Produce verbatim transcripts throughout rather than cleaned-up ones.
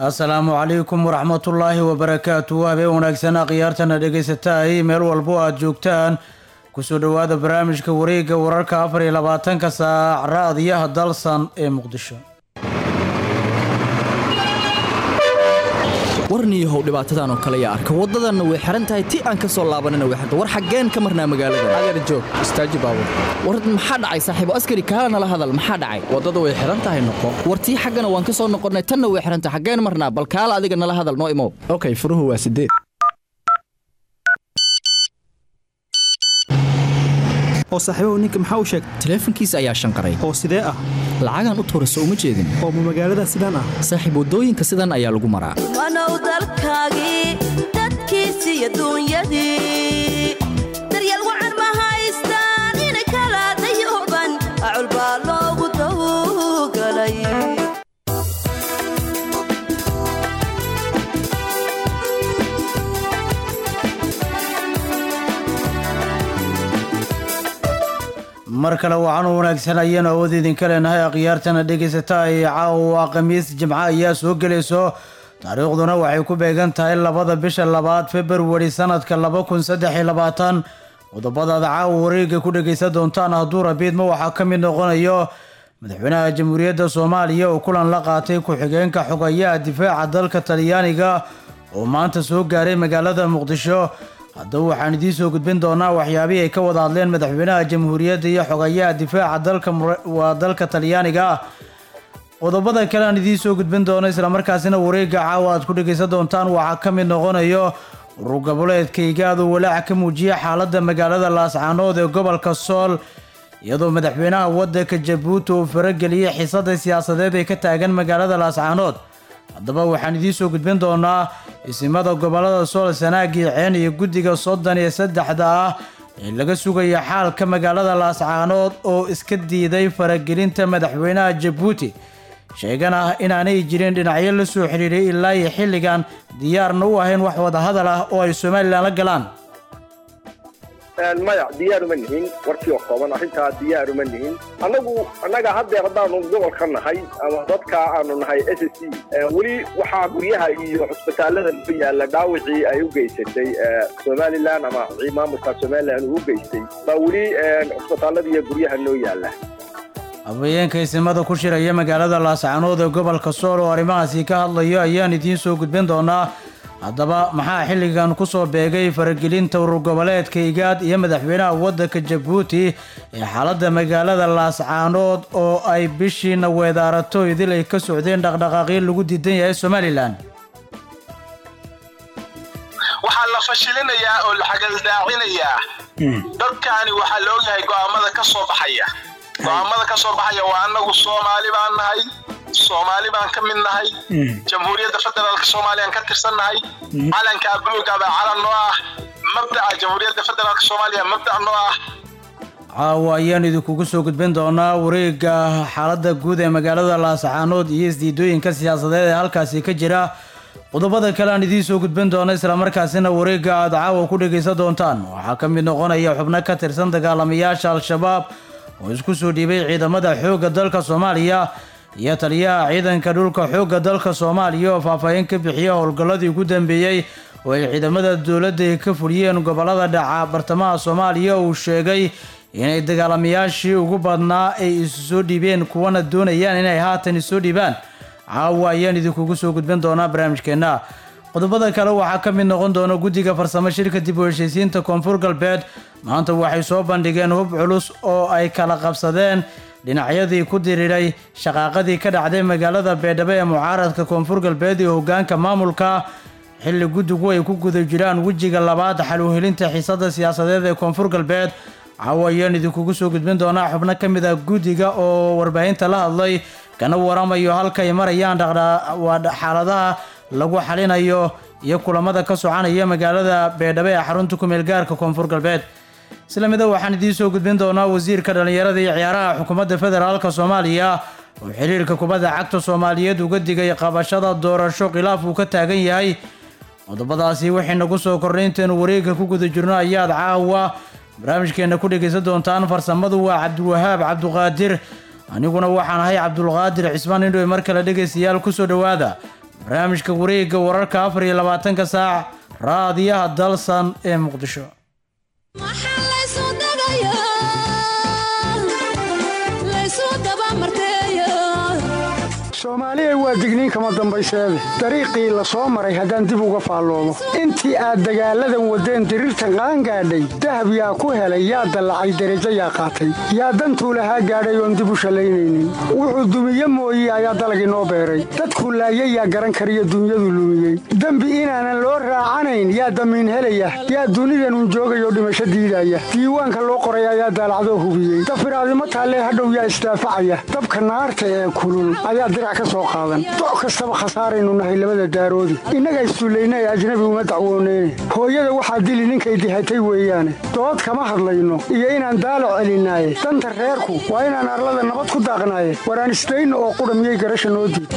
asalaamu calaykum waraxmatullaahi wabarakaatu habeen wanaagsan khiyaartana dhegaysataa meel walbo aad joogtaan kusoo dhowaada barnaamijka wareegga wararka afar iyo labaatanka saac raadiyaha dalsan ee muqdisho warniyahow dhibaatadan oo kale yaa arka waddadanna way xiran tahay ti aan ka soo laabanina way xirta war xaggeen ka marnaa magaalada agar joog istaaji baabur war maxaa dhacay saaxiibo askari kaala nala hadal maxaa dhacay waddada way xiran tahay noqo war tii xaggana waan ka soo noqonnay tanna way xiran tahay xaggeen marnaa bal kaala adiga nala hadal noo imow okay furuhu waa sideed oo saaxiibow ninka maxaa u sheegay taleefankiisa ayaa shanqaray oo sidee ah lacagan u tuurayso uma jeedin oo magaalada sidaan ah saaxiib wadooyinka sidan ayaa lagu maraa wanow dalkaagii dadkiisi iyo duunyadii daryeel wacan ma haystaan inay kala dayuban acul baa loogu dawgalay mar kale waxaan u wanaagsan ayaan awood idinka leenahay akhyaartana dhegaysataa ee caawa khamiis jimco ayaa soo gelayso taariikhduna waxay ku beegan tahay labada bisha labaad februari sanadka laba kun saddex iyo labaatan qodobadaada caawa wareega ku dhegaysan doontaan hadduu rabiidma waxaa ka mid noqonayo madaxweynaha jamhuuriyadda soomaaliya oo kulan la qaatay ku-xigeenka xogayaha difaaca dalka talyaaniga oo maanta soo gaaray magaalada muqdisho haddaba waxaan idiin soo gudbin doonaa waxyaabihii ay ka wada hadleen madaxweynaha jamhuuriyadda iyo xogayaha difaaca dalka waa dalka talyaaniga qodobada kale aan idiin soo gudbin doono islamarkaasina wareegga caawa aad ku dhegaysan doontaan waxaa ka mid noqonayo urur goboleedka igaadu walaac ka muujiya xaaladda magaalada laascaanood ee gobolka sool iyadoo madaxweynaha waddanka jabuuti uu farageliyey xiisada siyaasadeed ee ka taagan magaalada laascaanood haddaba waxaan idiin soo gudbin doonaa isimada gobolada sool sanaagii ceen iyo guddiga soddon iyo saddexda ah ee laga sugaya xaalka magaalada laascaanood oo iska diiday faragelinta madaxweynaha jabuuti sheegana inaanay jirin dhinacyo la soo xiriiray ilaa iyo xilligan diyaarna u ahayn wax wadahadal ah oo ay somalilan la galaan maya diyaar uma nihin warkii oo kooban arrintaa diyaar uma nihin annagu annaga haddeer haddaanu gobolka nahay ama dadka aanu nahay s c weli waxaa guryaha iyo cusbitaallada noo yaalla dhaawicii ay u geysatay somalilan ama maamulka somalilan uu u geystay baa weli cusbitaallada iyo guryaha noo yaalla habeenka isimada ku shiraya magaalada laascaanood ee gobolka sool oo arrimahaasi ka hadlayo ayaan idiin soo gudbin doonaa haddaba maxaa xilligan ku soo beegay faragelinta urur goboleedka igaad iyo madaxweynaha waddanka jabuuti ee xaaladda magaalada laascaanood oo ay bishiina weedaarato idil ay ka socdeen dhaqdhaqaaqyo lagu diidan yahay somalilan waxaa la fashilinayaa oo la xagaldaacinayaa dadkaani waxaa la ogyahay go'aamada ka soo baxaya go'aamada ka soo baxaya waa annagu soomaali baan nahay soomaali baan ka mid nahay jamhuuriyadda federaalka soomaaliya ka tirsannahay calanka buluuga baa calan noo ah mabdaca jamhuuriyadda federaalka soomaaliya mabdac noo ah caawa ayaan idinkugu soo gudbin doonaa wareegga xaaladda guud ee magaalada laascaanood iyo isdiidooyinka siyaasadeed ee halkaasi ka jira qodobada kale aan idiin soo gudbin doono islamarkaasina wareegga aad caawa ku dhegaysan doontaan waxaa ka mid noqonaya xubno ka tirsan dagaalamayaasha al-shabaab oo isku soo dhiibay ciidamada xoogga dalka soomaaliya iyo taliyaha ciidanka dhulka xoogga dalka soomaaliya oo faahfaahin ka bixiya howlgalladii ugu dambeeyey oo ay ciidamada dowladda ka fuliyeen gobolada dhaca bartamaha soomaaliya uu sheegay inay dagaalamayaashii ugu badnaa ay isu soo dhiibeen kuwana doonayaan inay haatan isoo dhiibaan caawa ayaan idinkugu soo gudbin doonaa barnaamijkeenna qodobada kale waxaa ka mid noqon doona guddiga farsamo shirka dib u heshiisiinta koonfur galbeed maanta waxay soo bandhigeen hub culus oo ay kala qabsadeen dhinacyadii ku diriiray shaqaaqadii ka dhacday magaalada beedhabo ee mucaaradka koonfur galbeed iyo hoggaanka maamulka xilli guddigu ay ku guda jiraan wejiga labaad xal u helinta xiisada siyaasadeed ee koonfur galbeed caawa ayaan idinkugu soo gudbin doonaa xubno ka mid ah guddiga oo warbaahinta la hadlay kana waramayo halkay marayaan xaaladaha lagu xalinayo iyo kulamada ka soconaya magaalada beedhabo ee xarunta kumeel gaarka koonfur galbeed isla mida waxaan idiin soo gudbin doonaa wasiirka dhallinyarada iyo ciyaaraha xukuumadda federaalka soomaaliya oo xiriirka kubadda cagta soomaaliyeed uga digay qabashada doorasho khilaaf uu ka taagan yahay qodobadaasi waxay nagu soo kordhay intaynu wareegga ku guda jirno ayaad caawa barnaamijkeena ku dhegaysan doontaan farsamadu waa cabdiwahaab cabduqaadir aniguna waxaan ahay cabdulqaadir cismaan indhowe mar kale dhegaystayaal kusoo dhowaada barnaamijka wareegga wararka afar iyo labaatanka saac raadiyaha dalsan ee muqdisho. soomaaliya waa digniin kama dambayseede dariiqii la soo maray haddaan dib uga faalloobo intii aad dagaalladan waddeen diriirtan qaangaadhay dahab yaa ku helay yaa dallacay derajo yaa qaatay yaa dantuu lahaa gaadhay oon dib u shallaynaynin wuxuu dumiye mooye ayaa dalag inoo beeray dadkuu laayay yaa garan kariyo dunyadu lumiyey dembi inaanan loo raacanayn yaa damiin helaya yaa dunidanun joogayoo dhimasho diidaya diiwaanka loo qoray ayaa daalacdoo hubiyey dafiraadimo taallee hadhow yaa isdaafacaya dabka naarta ee kulul ayaa doc kastaba khasaaraynu nahay labada daaroodi innaga isduullaynay ajnabi uma dacwooneyne hooyada waxaa dili ninkay dihatay weeyaane dood kama hadlayno iyo inaan daalac celinaaye danta reerku waa inaan arlada nabad ku daaqnaaye waraan isdayno oo qudha miyay garasha noo diid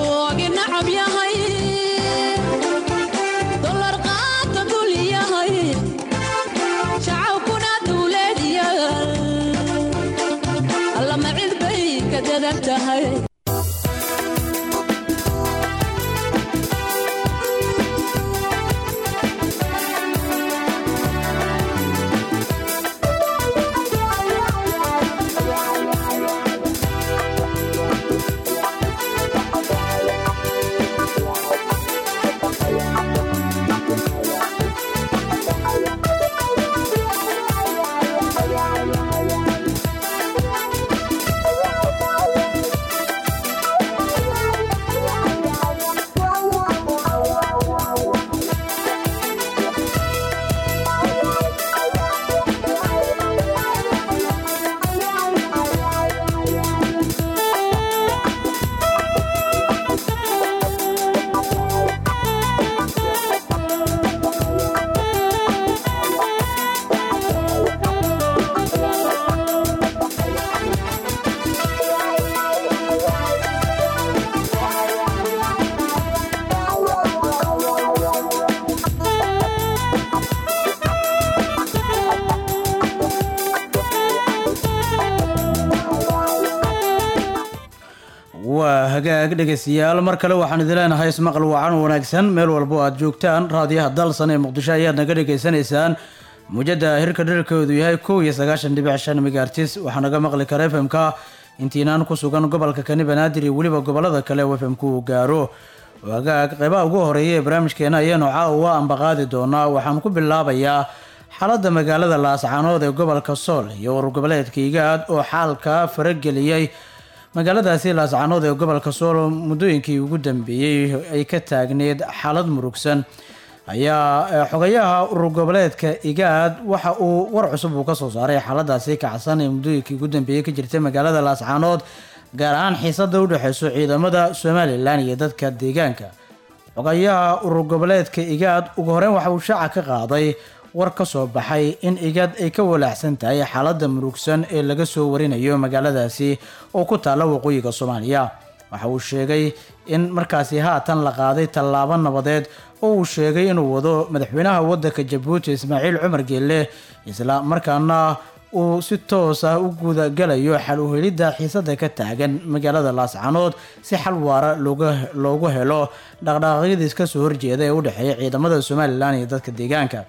hagaag dhegeystayaal mar kale waxaan idin leenahay ismaqal wacan wanaagsan meel walbo aad joogtaan raadiyaha dalsan ee muqdisho ayaad naga dhegeysanaysaan mujada hirka dherkeedu yahay kow iyo sagaashan dhibic shan megahertz waxaa naga maqli kara f m-ka intiinaan ku sugan gobolka kani banaadir iyo weliba gobolada kale f m-ku uu gaaro hagaag qeybaha ugu horeeya ee barnaamijkeena ayaanu caawa ambaqaadi doonaa waxaan ku bilaabayaa xaaladda magaalada laascaanood ee gobolka sool iyo urur goboleedka igaad oo xaalka farageliyey magaaladaasi laascaanood ee gobolka sool muddooyinkii ugu dambeeyey ay ka taagneed xaalad murugsan ayaa xogayaha urur goboleedka igaad waxa uu war cusub uu ka soo saaray xaaladaasi kacsan ee muddooyinkii ugu dambeeyey ka jirtay magaalada laascaanood gaar ahaan xiisada u dhexeyso ciidamada somalilan iyo dadka deegaanka xogayaha urur goboleedka igaad ugu horeyn waxa uu shaaca ka qaaday war ka soo baxay in igaad ay ka walaacsan tahay xaaladda murugsan ee laga soo warinayo magaaladaasi oo ku taalla waqooyiga soomaaliya waxa uu sheegay in markaasi haatan la qaaday tallaabo nabadeed oo uu sheegay inuu wado madaxweynaha waddanka jabuuti ismaaciil cumar geelle isla markaana uu si toos ah u gudagalayo xal u helidda xiisada ka taagan magaalada laascaanood si xal waara loogu helo dhaqdhaqaaqyadiis ka soo horjeeda ee u dhexeeya ciidamada somalilan iyo dadka deegaanka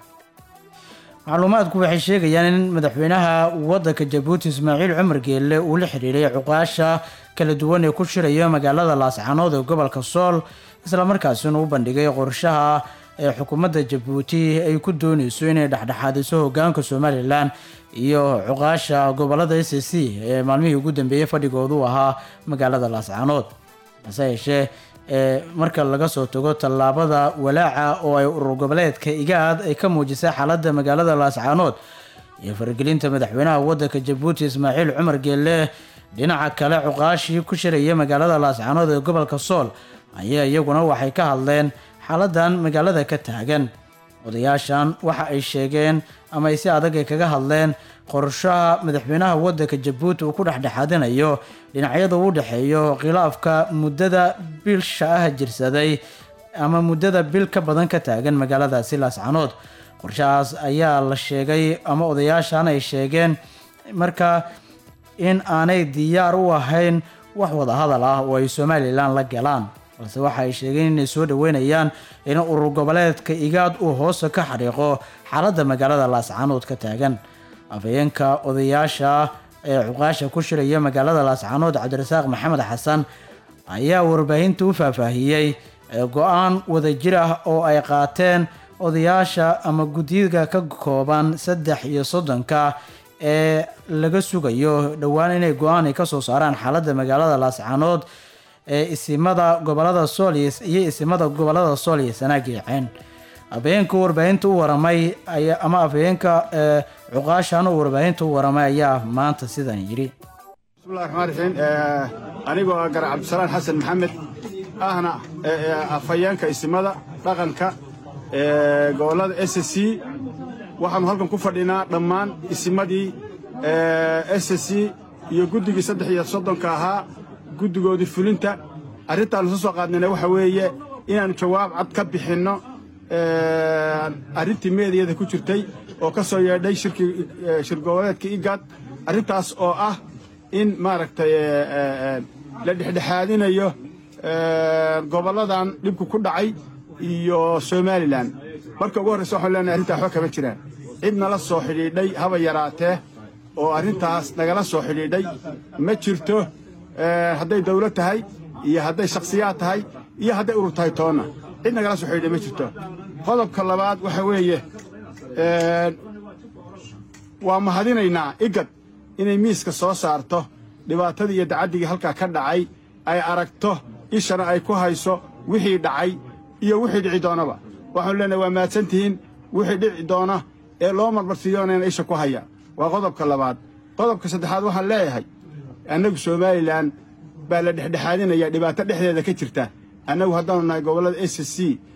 macluumaadku waxay sheegayaan in madaxweynaha waddanka jabuuti ismaaciil cumar geelle uu la xiriiray cuqaasha kala duwan ee ku shiraya magaalada laascaanood ee gobolka sool islamarkaasina u bandhigay qorshaha ee xukuumadda jabuuti ay ku dooneyso inay dhexdhexaadiso hogaanka somalilan iyo cuqaasha gobolada s c ee maalmihii ugu dambeeyey fadhigoodu ahaa magaalada laascaanood hase yeeshee ee marka laga soo tago tallaabada walaaca oo ay urur goboleedka igaad ay ka muujisay xaaladda magaalada laascaanood iyo faragelinta madaxweynaha waddanka jabuuti ismaaciil cumar geelle dhinaca kale cuqaashii ku shiraya magaalada laascaanood ee gobolka sool ayaa iyaguna waxay ka hadleen xaaladan magaalada ka taagan odayaashan waxa ay sheegeen ama ay si adag ay kaga hadleen qorshaha madaxweynaha waddanka jabuuti uu ku dhexdhexaadinayo dhinacyada u dhexeeyo khilaafka muddada bilsha ah jirsaday ama muddada bil ka badan ka taagan magaaladaasi laascaanood qorshahaas ayaa la sheegay ama odayaashan ay sheegeen marka in aanay diyaar u ahayn wax wadahadal ah oo ay somalilan la galaan balse waxa ay sheegeen inay soo dhaweynayaan in urur goboleedka igaad uu hoose ka xariiqo xaaladda magaalada laascaanood ka taagan. afhayeenka odayaasha ee cuqaasha ku shiraya magaalada laascaanood cabdirasaaq maxamed xasan ayaa warbaahinta u faahfaahiyey go-aan wadajir ah oo ay qaateen odayaasha ama guddiga ka kooban saddex iyo soddonka ee laga sugayo dhowaan inay go-aan ay kasoo saaraan xaaladda magaalada laascaanood ee isimada gobolada sooliis iyo isimada gobolada sool iyo sanaag iyo ceen. afhayeenka warbaahinta u waramay ama afhayeenka cuqaashan u warbaahinta u waramay ayaa maanta sidan yidhi. bismillahi raxmaan raxiim anigoo ah gar cabdisalaan xasan maxamed ahna afhayeenka isimada dhaqanka ee gobolada s c waxaanu halkan ku fadhinaa dhammaan isimadii s c iyo guddigii saddex iyo soddonka ahaa guddigoodii fulinta arrintaan soo soo qaadnayna waxa weeye inaanu jawaab cad ka bixinno arrintii meediyada ku jirtay oo ka soo yeedhay shirkii shir goboleedka igaad arrintaas oo ah in maaragtay la dhexdhexaadinayo gobolladan dhibku ku dhacay iyo somalilan marka ugu horraysa waxaan leenahay arrintaa waxba kama jiraan cid nala soo xidhiidhay haba yaraatee oo arrintaas nagala soo xidhiidhay ma jirto hadday dawlad tahay iyo hadday shakhsiyaad tahay iyo hadday urur tahay toonna cid nagala soo xidhiidhay ma jirto qodobka labaad waxa weeye waa mahadinaynaa igad inay miiska soo saarto dhibaatadii iyo dacaddigii halkaa ka dhacay ay aragto ishana ay ku hayso wixii dhacay iyo wixii dhici doonaba waxaanu leenahay waa mahadsan tihiin wixii dhici doona ee loo marmarsiiyoonayna isha ku haya waa qodobka labaad qodobka saddexaad waxaan leeyahay annagu somalilan baa la dhexdhexaadinaya dhibaato dhexdeeda ka jirta annagu haddaanu nahay gobollada s c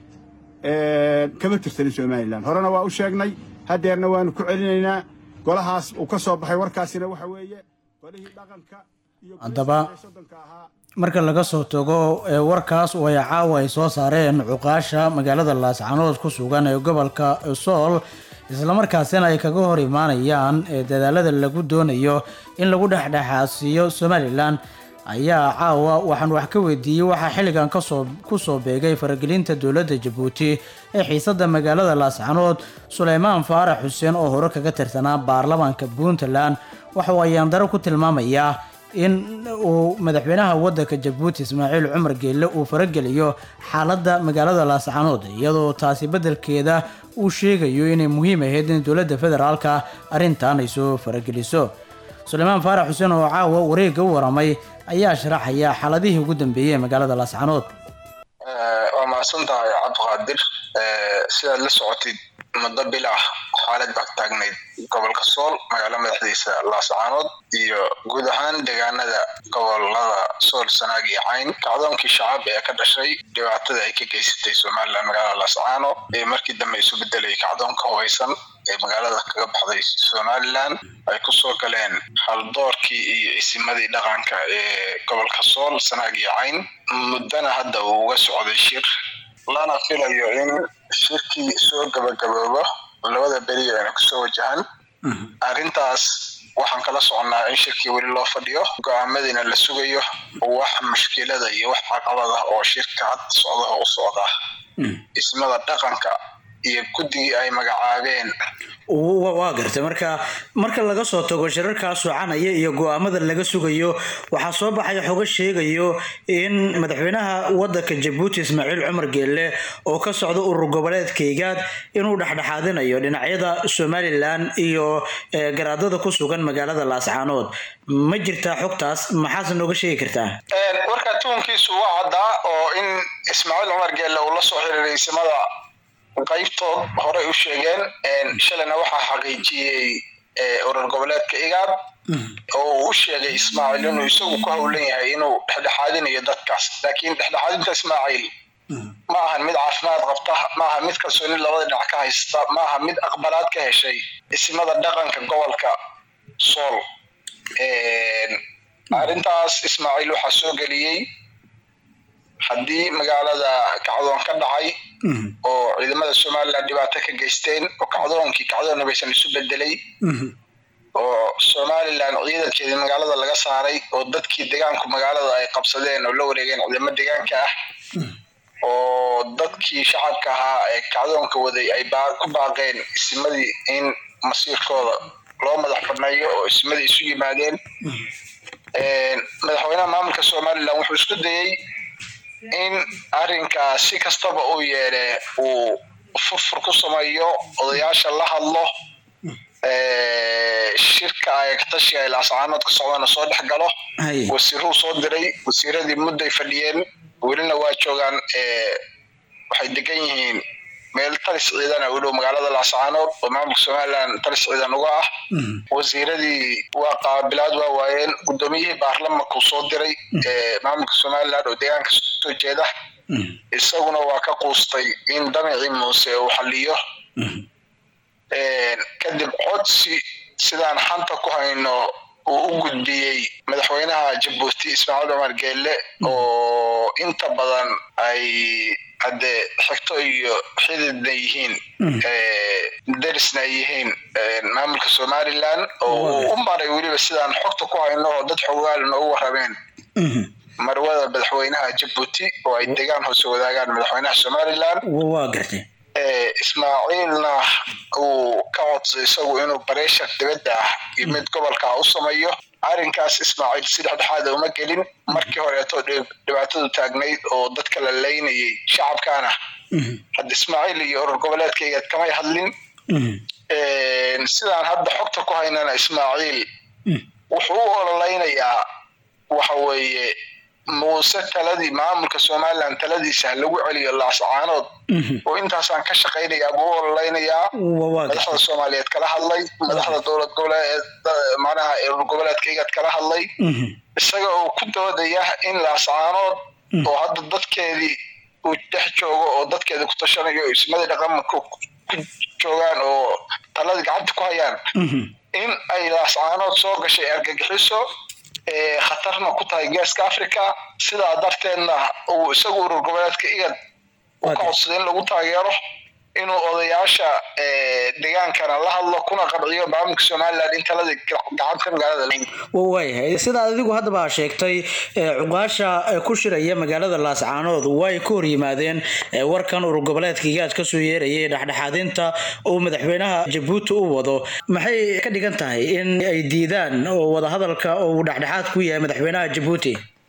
kama tirsanin somalilan horena waa u sheegnay haddeerna waanu ku celinaynaa golahaas uu ka soo baxay warkaasina waxa weeye golihii dhaqanka iyo haddaba marka laga soo tago warkaas oo ay caawa ay soo saareen cuqaasha magaalada laascaanood ku sugan ee gobolka sool islamarkaasina ay kaga hor imaanayaan dadaalada lagu doonayo in lagu dhexdhexaadsiiyo somalilan ayaa caawa waxaan wax ka weydiiyey waxaa xilligan kasoo kusoo beegay faragelinta dowladda jabuuti ee xiisada magaalada laascaanood. suleymaan faarax xuseen oo hore kaga tirsanaa baarlamaanka puntland waxa uu ayaandaro ku tilmaamayaa in uu madaxweynaha wadanka jabuuti ismaaciil cumar geelle uu farageliyo xaaladda magaalada laascaanood iyadoo taasi beddelkeeda uu sheegayo inay muhiim ahayd in dowladda federaalka arrintan ay soo farageliso. suleymaan faarax xuseen oo caawa wareegga u waramay ayaa sharaxaya xaaladihii ugu dambeeyey ee magaalada laascaanood. waa mahadsan tahay cabdiqaadir sidaad la socotid muddo bil ah xaalad baa taagnayd gobolka sool magaalo madaxdiisa laascaanood iyo guud ahaan deegaanada gobolada sool sanaag iyo cayn kacdoonkii shacab ee ka dhashay dhibaatada ay ka geysatay somalilan magaalada laascaano ee markii dambe isu bedelay kacdoonka hubeysan ee magaalada kaga baxday somalilan ay kusoo galeen haldoorkii iyo isimadii dhaqanka ee gobolka sool sanaag iyo cayn muddana hadda uu uga socday shir lana filayo in shirkii soo gabagaboobo labada beri ayna kusoo wajahan arrintaas waxaan kala soconnaa in shirkii weli loo fadhiyo go-aamadiina la sugayo wax mushkilada iyo wax caqabada oo shirka hadda socda oo u socda ismada dhaqanka iyo guddigii ay magacaabeen waa gartay marka marka laga soo tago shirarkaas soconaya iyo go'aamada laga sugayo waxaa soo baxay xogo sheegayo in madaxweynaha wadanka Jabuuti Ismaaciil Cumar Geelle oo ka socda urur goboleedka Igaad inuu dhaxdhaxaadinayo dhinacyada Somaliland iyo garaadada ku sugan magaalada Laascaanood ma jirta xogtaas maxaad nooga sheegi kartaa een warka tuunkiisu waa cadaa oo in Ismaaciil Cumar Geelle uu la soo xiriiray simada qaybtood hore u sheegeen een shalayna waxa xaqiijiyay ee urur goboleedka Igaad oo uu sheegay Ismaaciil inuu isagu ku hawlan yahay inuu dhexdhexaadinayo dadkaas laakiin dhexdhexaadinta Ismaaciil ma aha mid caafimaad qabta ma aha mid kalsooni labada dhinac ka haysta ma aha mid aqbalaad ka heshay ismada dhaqanka gobolka Sool een arrintaas Ismaaciil waxa soo galiyay haddii magaalada kacdoon ka dhacay oo ciidamada Soomaaliland dhibaato ka geysteen oo kacdoonkii kacdoon baysan isu bedelay oo Soomaaliland ciidankeedii magaalada laga saaray oo dadkii deegaanka magaalada ay qabsadeen oo la wareegeen ciidamada deegaanka ah oo dadkii shacabka ahaa ee kacdoonka waday ay ku baaqeen ismadii in masiirkooda loo madax banneeyo oo ismadii isu yimaadeen madaxweynaha maamulka somalilan wuxuu isku dayey in arrinkaa si kastaba uu yeele uu furfur ku sameeyo odayaasha la hadlo shirka ay ka tashiga ay laascaanood ka socdana soo dhex galo wasiiruu soo diray wasiiradii mudday fadhiyeen welina waa joogaan waxay degan yihiin meel talis ciidana u dhow magaalada laascaanood oo maamulka somalilan talis ciidan uga ah wasiiradii waa qaabilaad waa waayeen guddoomiyihii baarlamanku soo diray maamulka somalilan oo deegaanka soo jeeda isaguna waa ka quustay in damicii muuse uu xaliyo kadib codsi sidaan xanta ku hayno uu u gudbiyey madaxweynaha jabuuti ismaaciil cumar geelle oo inta badan ay hadde xigto iyo xididna yihiin darisna ay yihiin maamulka somalilan oo u maray weliba sidaan xogta ku hayno oo dad xogaalna ugu warrameen marwada madaxweynaha jabuuti oo ay degaan hoose wadaagaan madaxweynaha somalilan waa gartay ismaaciilna uu ka codsaday isagu inuu bareeshar dibadda ah iyo mid gobolka u sameeyo arrinkaas ismaaciil si dhexdhexaada uma gelin markii horeeto dhibaatadu taagnayd oo dadka la leynayay shacabkaana hadda ismaaciil iyo urur goboleedkayga kamay hadlin sidaan hadda xogta ku haynana ismaaciil wuxuu u ololeynayaa waxa weeye muuse taladii maamulka somalilan taladiisa lagu celiyo laascaanood oo intaasaan ka shaqaynayaa buu u ololeynayaa madaxda soomaaliyeed kala hadlay madaxda dowlad goboleed macnaha urur goboleedkaygaad kala hadlay isaga oo ku doodaya in laascaanood oo hadda dadkeedii uu dhex joogo oo dadkeeda ku tashanayo ismadii dhaqamanka ku joogaan oo taladii gacanta ku hayaan in ay laascaanood soo gashay argagixiso khatarna ku tahay geeska africa sidaa darteedna uu isagu urur goboleedka igad uu ka codsaday in lagu taageero inuu odayaasha degaankana la hadlo kuna qanciyo maamulka somalilan in taladii gacanta magaalada waayahay sidaa adigu haddaba sheegtay cuqaasha ku shiraya magaalada laascaanood way ka hor yimaadeen warkan urur goboleedka igaad ka soo yeerayay dhexdhexaadinta oo madaxweynaha jabuuti u wado maxay ka dhigan tahay in ay diidaan oo wadahadalka uu dhexdhexaad ku yahay madaxweynaha jabuuti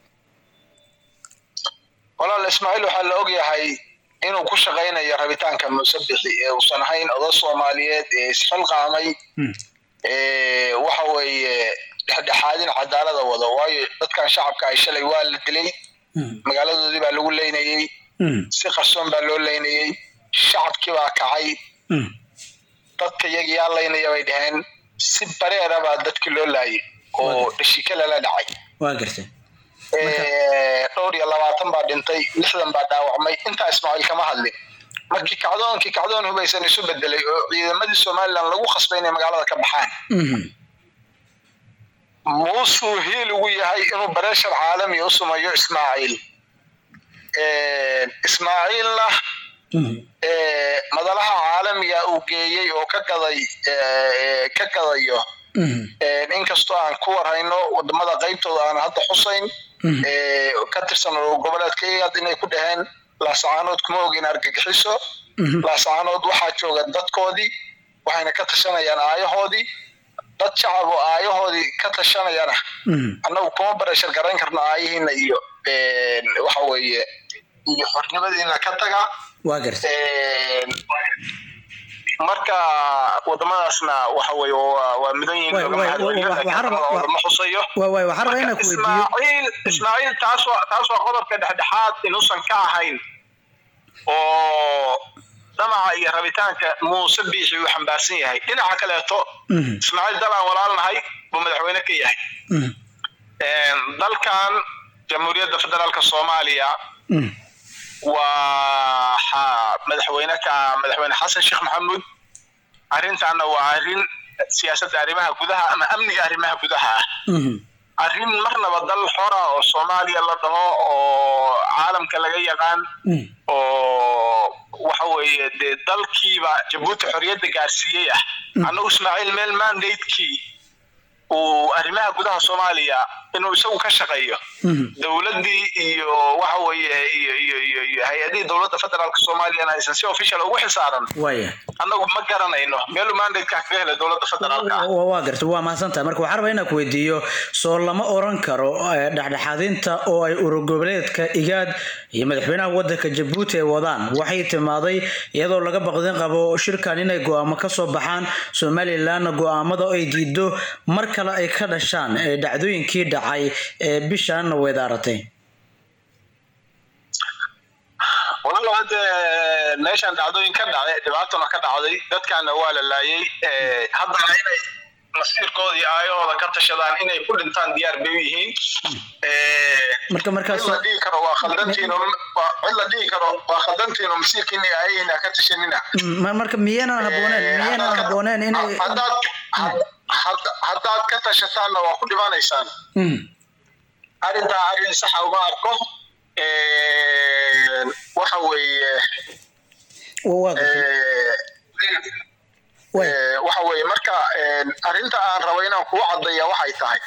walaal ismaaciil waxaa la ogyahay inuu ku shaqaynayo rabitaanka muuse bixi ee uusan ahayn oday soomaaliyeed ee isxilqaamay waxa weeye dhexdhexaadin cadaalada wado waayo dadkan shacabka ay shalay waa la dilay magaaladoodii baa lagu leynayey si qarsoon baa loo leynayey shacabkii baa kacay dadka iyagii yaa leynaya bay dhaheen si bareera baa dadkii loo laayay oo dhashika lala dhacay waa gartay dhowr iyo labaatan baa dhintay lixdan baa dhaawacmay intaa ismaaciil kama hadlin markii kacdoonkii kacdoon hubaysan isu bedelay oo ciidamadii somalilan lagu khasbay inay magaalada ka baxaan muusuu hiil ugu yahay inuu bareeshar caalami u sumeeyo ismaaciil ismaaciilna madalaha caalamiga uu geeyey oo ka gaday ka gadayo inkastoo aan ku warhayno wadamada qaybtooda aan hadda xusayn ka tirsan urur goboleedkaygaad inay ku dhaheen laascaanood kuma ogin argagixiso laascaanood waxaa jooga dadkoodii waxayna ka tashanayaan aayahoodii dad shacab oo aayahoodii ka tashanayana annagu kuma barashar garayn karno aayihiina iyo waxa weeye iyo xornimadiina ka taga waa gartay marka wadamadaasna waxa weeye waa midan yihiin ma xusayo ismaaciil ismaaciil taas taas waa qodobka dhexdhexaad inuusan ka ahayn oo damaca iyo rabitaanka muuse biixi uu xambaarsan yahay dhinaca kaleeto ismaaciil dal aan walaalnahay buu madaxweyne ka yahay dalkan jamhuuriyadda federaalka soomaaliya waa madaxweyne ka madaxweyne xasan sheekh maxamuud arrintaana waa arrin siyaasadda arrimaha gudaha ama amniga arrimaha gudaha ah arrin marnaba dal xora oo soomaaliya la dhaho oo caalamka laga yaqaan oo waxa weeye dee dalkiiba jabuuti xorriyadda gaarsiiyey ah annagu ismaaciil meel mandatekii uu arrimaha gudaha Soomaaliya inuu isagu ka shaqeeyo dawladii iyo waxa weeye iyo iyo iyo hay'adaha dawladda federaalka Soomaaliya aysan si official ugu xisaaran waya annagu ma garanayno meel mandate ka hela dawladda federaalka waa gartay waa maasantaa marka waxaan rabaa inaan ku weydiiyo soo lama oran karo dhaxdhaxaadinta oo ay urugoboleedka igaad iyo madaxweynaha waddanka Djibouti ay wadaan waxay timaaday iyadoo laga baqdin qabo shirkan inay go'aamo ka soo baxaan Somaliland go'aamada ay diido mar kale ay ka dhashaan dhacdooyinkii dhacay ee bishan weedaaratay walaal hada meeshan dhacdooyin ka dhacay dhibaatona ka dhacday dadkana waa la laayay ee hadda inay masiirkoodii ayooda ka tashadaan inay ku dhintaan diyaar bay yihiin ee marka markaas la dhigi karo waa khaldantiin waa la dhigi karo waa khaldantiin masiirkiina ayayna ka tashanina marka miyana habooneen miyana habooneen inay haddaad ka tashataanna waa ku dhibanaysaan arrintaa arrin sax ah uma arko waxa weeye waxa weeye marka arrinta aan rabo inaan kugu caddeeya waxay tahay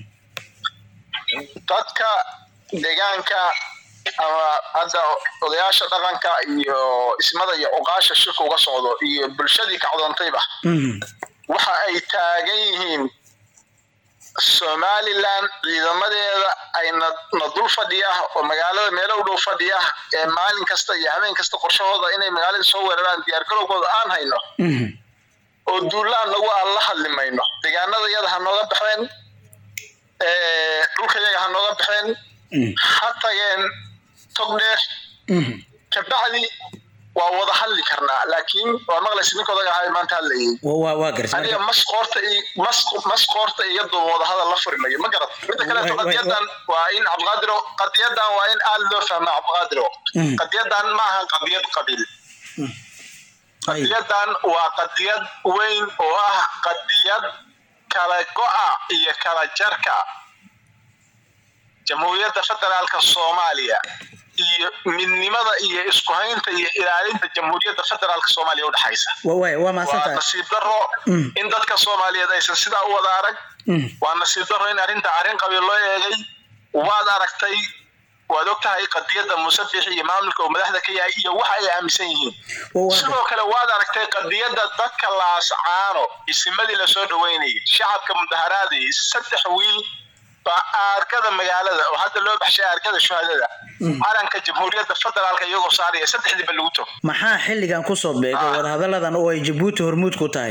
dadka deegaanka ama hadda odayaasha dhaqanka iyo ismada iyo uqaasha shirka uga socdo iyo bulshadii kacdoontayba waxa ay taagan yihiin Somaliland ciidamadeeda ay nadul fadhiya oo magaalada meel u dhow fadhiya ee maalin kasta iyo habeen kasta qorshahooda inay magaalada soo weeraraan diyaar garowgooda aan hayno oo duulaan lagu alla hadlimayno deegaanada yada ha nooga baxeen ee dhulka yaga ha nooga baxeen hatageen togdheer kabacdi waa wada hadli karnaa laakiin waa maqlaysi ninkooda ahay maanta hadlayay waa waa garsan aniga masqoorta iyo masqoorta iyo dad wada hadal la furimayo ma garad mid kale qadiyadan waa in Cabdiqaadir qadiyadan waa in aad loo fahmo Cabdiqaadir qadiyadan ma aha qadiyad qabiil qadiyadan waa qadiyad weyn oo ah qadiyad kala go'a iyo kala jarka Jamhuuriyadda Federaalka Soomaaliya iyo midnimada iyo isku haynta iyo ilaalinta Jamhuuriyadda Federaalka Soomaaliya u dhaxaysa waa waa maasantaa nasiib darro in dadka Soomaaliyeed aysan sida u wada arag waa nasiib darro in arrinta arrin qabiil loo eegay waad aragtay waad ogtahay qadiyadda Musabbix iyo maamulka oo madaxda ka yahay iyo waxa ay aaminsan yihiin sidoo kale waad aragtay qadiyadda dadka laascaano ismadii la soo dhaweynayay shacabka mudaharaadii saddex wiil arkada magaalada oo hadda loo baxshay arkada shuhadada calanka Jamhuuriyadda Federaalka iyagoo saaraya saddexdii baluuto maxaa xilligan ku soo beegay wada hadaladan oo ay Djibouti hormuud ku tahay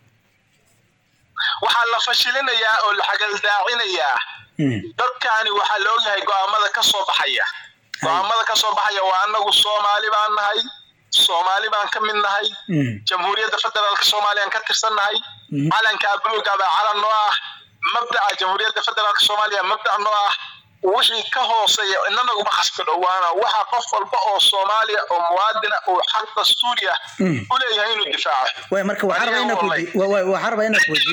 waxa la fashilinayaa oo la xagaldaacinayaa dadkani waxa loo yahay go'aamada ka soo baxaya go'aamada ka soo baxaya waa anagu Soomaali baan nahay Soomaali baan ka mid nahay Jamhuuriyadda Federaalka Soomaaliya ka tirsannahay calanka buluuga baa calan noo ah مبدأ جمهورية الفدرالية الصومالية مبدأ نوع وشي كهوسي إننا وما خسكنا وانا وحا قفل بقى صوماليا وموادنا وحق دستوريا ولا يهينوا الدفاع وي مركا وحرب هنا كودي وحرب هنا كودي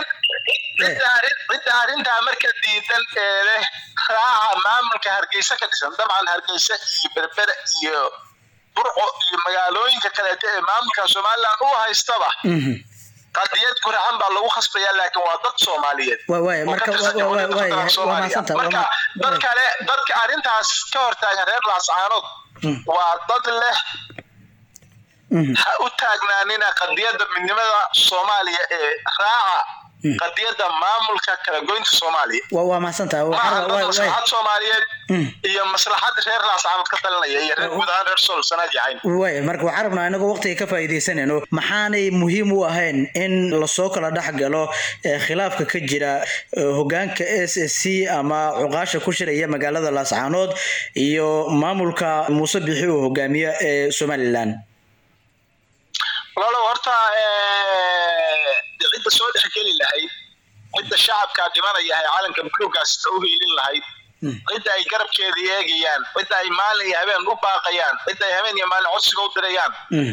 انت انت مركا ديدن له راعة ماملكا هرقيسة كدسان طبعا هرقيسة يبربر برقو مقالوين كالاتي ماملكا صوماليا هو هايستبع قضية كرهان بالله وخصبيا لكن وضد صوماليات واي مركب واي واي وما سنت مركب ضدك ضدك أرنتاس كورتاج غير لاسعانود وضد له وتاجنا قضية من لماذا صوماليا راعة قضية ماملكا كلاجوين الصومالي وما سنت وحرب واي مصلحة صوماليات هي مصلحة غير لاسعانود كتلنا هي ودان رسول سنة جاين واي مركب وحربنا إنه وقتي كفايدة سنة إنه محاني مهم وهين إن لصوك لا دحجلو خلاف كجرا هجانك إس إس سي أما عقاش كشري أيام مجال لاسعانود يو ماملكا مصبيح وهجامية سوماليلاند والله ورتا عند السؤال حكي لي لهي عند الشعب كادمانا يا عالم كبلوكا استوهي لهي عند أي قرب كذي يجيان عند أي مال يهبين وباقيان عند يهبين يمال عصق ودريان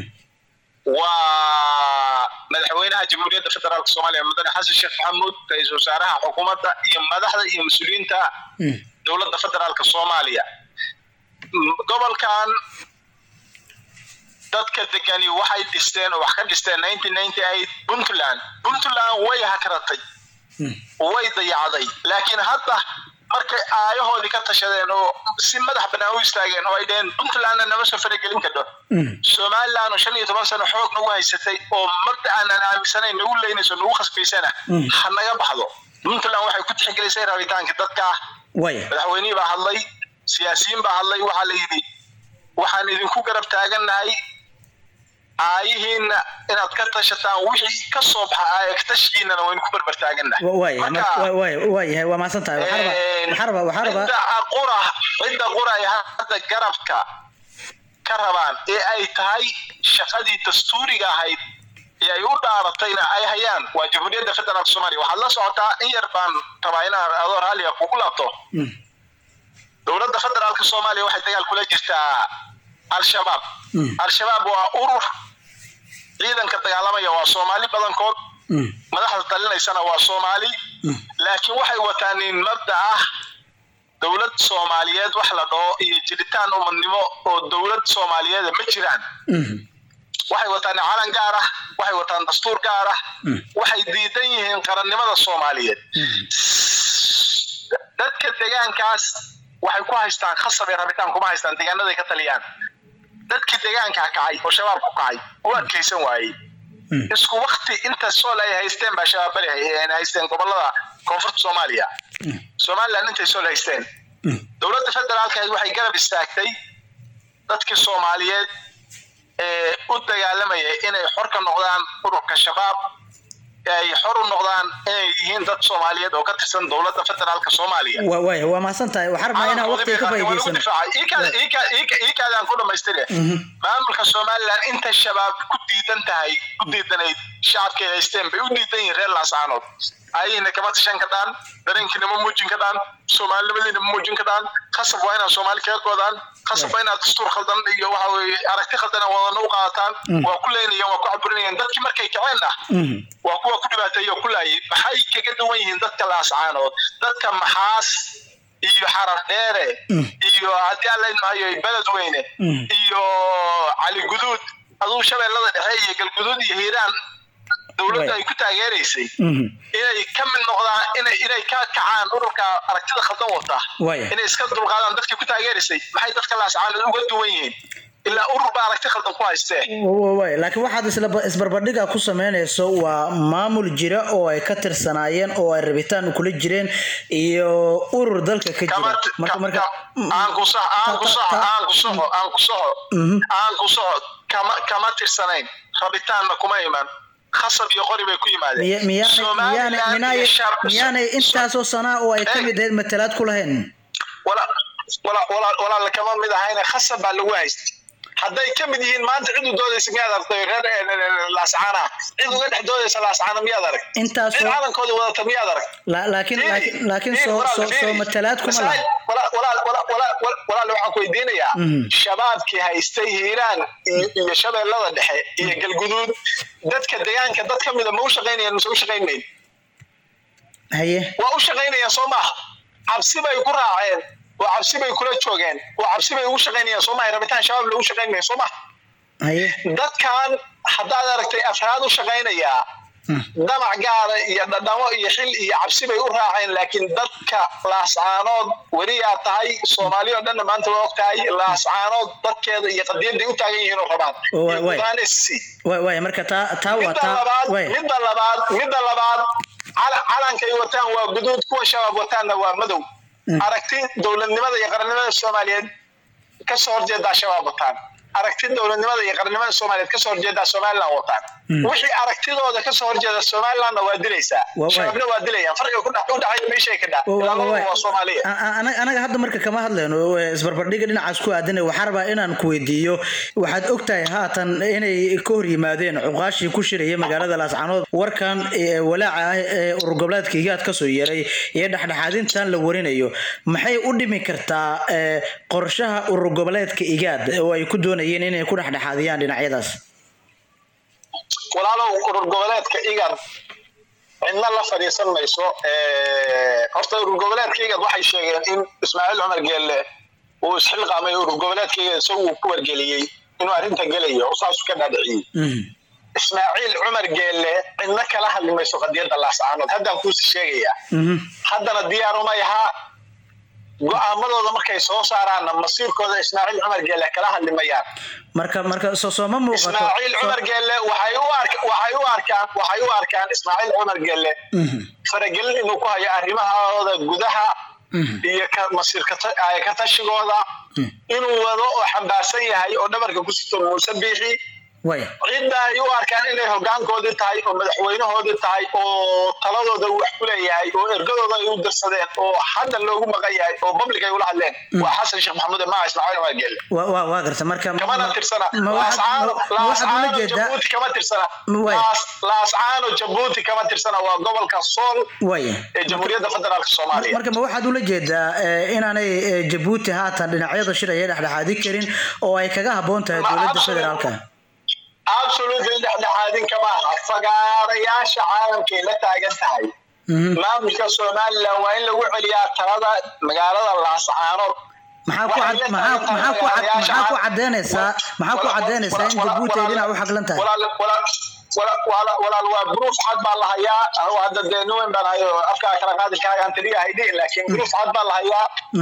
ومدحوينها جمهورية الفدرالية الصومالية مدن حسن الشيخ محمود رئيس وزراء حكومة مدحدا iyo مسؤولينتا دولة الفدرالية الصومالية قبل كان dadka degani waxay dhisteen oo wax ka dhisteen nineteen ninety-eight Puntland Puntland way hakratay way dayacday laakiin hadda markay aayahoodii ka tashadeen oo si madax bannaan u istaageen oo ay dheen Puntland nama soo faragelin karo Somaliland oo shan iyo toban sano xoog nagu haysatay oo marta aan aaminsanayn nagu leynayso nagu khasbaysana hanaga baxdo Puntland waxay ku tixgelisay rabitaanka dadka way madaxweynaha baa hadlay siyaasiyiin baa hadlay waxa la yiri waxaan idinku garab taaganahay aayihiina inaad ka tashataan wixii ka soo baxay ka tashiinana waan ku barbar taaganahay way way way waa ma santahay waxarba waxarba waxarba qura cidda qura ay hadda garabka ka rabaan ee ay tahay shaqadii dastuuriga ahayd ee ay u dhaaratayna ay hayaan waa Jamhuuriyadda Federaalka Soomaaliya waxa la socotaa in yar baan tabayna adoo raaliya ku laabto dowladda federaalka Soomaaliya waxay dagaal kula jirtaa al-shabaab al-shabaab waa urur ciidanka dagaalamaya waa Soomaali badankood madaxda talinaysana waa Soomaali laakiin waxay wataan in mabda ah dowlad Soomaaliyeed wax la dhaho iyo jiritaan umadnimo oo dowlad Soomaaliyeed ma jiraan waxay wataan calan gaar ah waxay wataan dastuur gaar ah waxay diidan yihiin qarannimada Soomaaliyeed dadka deegaankaas waxay ku haystaan khasab ee rabitaan kuma haystaan deegaanada ay ka taliyaan dadkii deegaanka kacay oo shabaab ku kacay oo adkaysan waayay isku waqti inta sool ay haysteen baa shabaab bari ay haysteen gobolada koonfurta Soomaaliya Soomaaliland intay sool haysteen dowladda federaalka waxay garab istaagtay dadkii Soomaaliyeed ee u dagaalamaya inay xor ka noqdaan ururka shabaab ay xor u noqdaan inay yihiin dad Soomaaliyeed oo ka tirsan dowladda federaalka Soomaaliya waa way waa ma santahay waxarba inaa waqti ka faa'iideysan ika ika ika aan ku dhameystirey maamulka Soomaaliland inta shabaab ku diidan tahay ku diidanay shacabka haysteen bay u diidan yihiin reer Laascaanood ayna kama tashan ka daan dareenkina ma muujin ka daan Soomaaliyeedna ma muujin ka daan khasab waa inaan Soomaali ka go'daan khasab waa inaan dastuur khaldan iyo waxa weeye aragti khaldan wadana u qaataan waa ku leynayaan waa ku caburinayaan dadkii markay kaceen ah waa kuwa ku dhibaateeyo ku laayay maxay kaga duwan yihiin dadka Laascaanood dadka maxaas iyo xarar dheere iyo hadii aan leeyahay balad weyne iyo cali guduud aduu shabeellada dhexe iyo galguduud iyo hiiraan dowladda ay ku taageeraysay inay ka mid noqdaan inay inay ka kacaan ururka aragtida khaldan wata inay iska dulqaadaan dadkii ku taageeraysay maxay dadka Laascaanood uga duwan yihiin ila urur baa aragti khaldan ku haystee way laakiin waxaad isla isbarbardhiga ku sameynayso waa maamul jira oo ay ka tirsanaayeen oo ay rabitaan kula jireen iyo urur dalka ka jira marka marka aan ku sax aan ku sax aan ku sax aan ku sax aan ku sax kama kama tirsanayn rabitaanna kuma iman khasab iyo qori bay ku yimaadeen miyaana miyaana intaasoo sanaa oo ay ka mid ahayd matalaad ku lahayn wala wala wala wala la kama mid ahayna khasab baa lagu haystay hadday ka mid yihiin maanta cid u doodaysa miyaad aragtay reer Laascaana cid uga dhex doodaysa Laascaana miyaad arag intaas oo calankooda wadata miyaad arag laakiin laakiin soo soo soo matalaad kuma lahayn wala wala wala wala wala waxaan ku weydiinayaa shabaabkii haystay hiiraan iyo shabeellada dhexe iyo galguduud dadka deegaanka dad ka mid ah ma u shaqeynayaan ma u shaqeynayaan haye waa u shaqeynayaan Soomaa cabsi bay ku raaceen oo cabsi bay kula joogeen oo cabsi bay ugu shaqeynayaan Soomaa rabitaan shabaab lagu shaqeynay Soomaa haye dadkan haddaad aragtay afraad u shaqeynaya damac gaar iyo dhadhamo iyo xil iyo cabsi bay u raaceen laakiin dadka Laascaanood wariya tahay Soomaaliya dhan maanta waa ogtahay Laascaanood dadkeeda iyo qadiyada u taagan yihiin oo rabaan way way marka taa taa waa taa way mid labaad mid labaad calanka ay wataan waa guduud kuwa shabaab wataana waa madow aragti dowladnimada iyo qarannimada Soomaaliyeed ka soo horjeeda shabaab wataan aragti dowladnimada iyo qarannimada Soomaaliyeed ka soo horjeeda Soomaaliland wataan wixii aragtidooda ka soo horjeeda Soomaaliland waa dilaysaa shabaabna waa dilayaan farqiga ku dhax u dhacay meeshay ka dhac waa Soomaaliya anaga anaga hadda marka kama hadlayno isbarbardhiga dhinacaas ku aadan waxa rabaa inaan ku weydiiyo waxaad ogtahay haatan inay ka hor yimaadeen cuqaashi ku shiraya magaalada Laascaanood warkan walaaca ah ee urur goboleedka igaad ka soo yeeray iyo dhaxdhaxaadintan la warinayo maxay u dhimi kartaa qorshaha urur goboleedka igaad oo ay ku doonayeen inay ku dhaxdhaxaadiyaan dhinacyadaas walaalow urur goboleedka igaad cidna la fadhiisan mayso ee horta urur goboleedka igaad waxay sheegeen in Ismaaciil Cumar Geelle uu isxilqaamay urur goboleedka igaad soo ku wargeliyay inuu arrinta galayo oo saas ka dhaadhiciyay ismaaciil cumar geelle cidna kala hadli mayso qadiyadda laascaanood haddaan kuusi sheegayaa haddana diyaar uma yahaa go'aamadooda markay soo saaraanna masiirkooda ismaaciil cumar geelle kala hadli mayaan marka marka soo soo ma muuqato ismaaciil cumar geelle waxay u arkaan waxay u arkaan waxay u arkaan ismaaciil cumar geelle faragelin inuu ku hayo arrimahooda gudaha iyo ka masiirka ka tashigooda inuu wado oo xambaarsan yahay oo dhabarka ku sito Muuse Biixi cidda ay u arkaan inay hoggaankoodii tahay oo madaxweynahoodii tahay oo taladooda wax ku leeyahay oo ergadooda ay u dirsadeen oo hadda loogu maqan yahay oo public ay ula hadleen waa xasan sheekh maxamuud ma ismaaciil cumar geelle waa waa waa garta marka kama tirsana laascaano jabuuti kama tirsana laascaano jabuuti kama tirsana waa gobolka sool ee jamhuuriyadda federaalka Soomaaliya marka ma waxaad ula jeedaa inaanay jabuuti haatan dhinacyada shiraya dhexdhexaadi karin oo ay kaga haboon tahay dowladda federaalka absolutely dhexdhexaadin kama aha fagaarayaasha caalamkay la taagan tahay maamulka Soomaaliland waa in lagu celiyaa talada magaalada Laascaanood maxaa ku cad maxaa maxaa ku cad maxaa ku cadeynaysaa maxaa ku cadeynaysaa in Jabuuti ay dhinac u xaglan tahay wala wala wala waa proof cad baa la hayaa oo hadda deenooyin baan hayo afka kala qaadi kara aan tiriya haydi laakiin proof cad baa la hayaa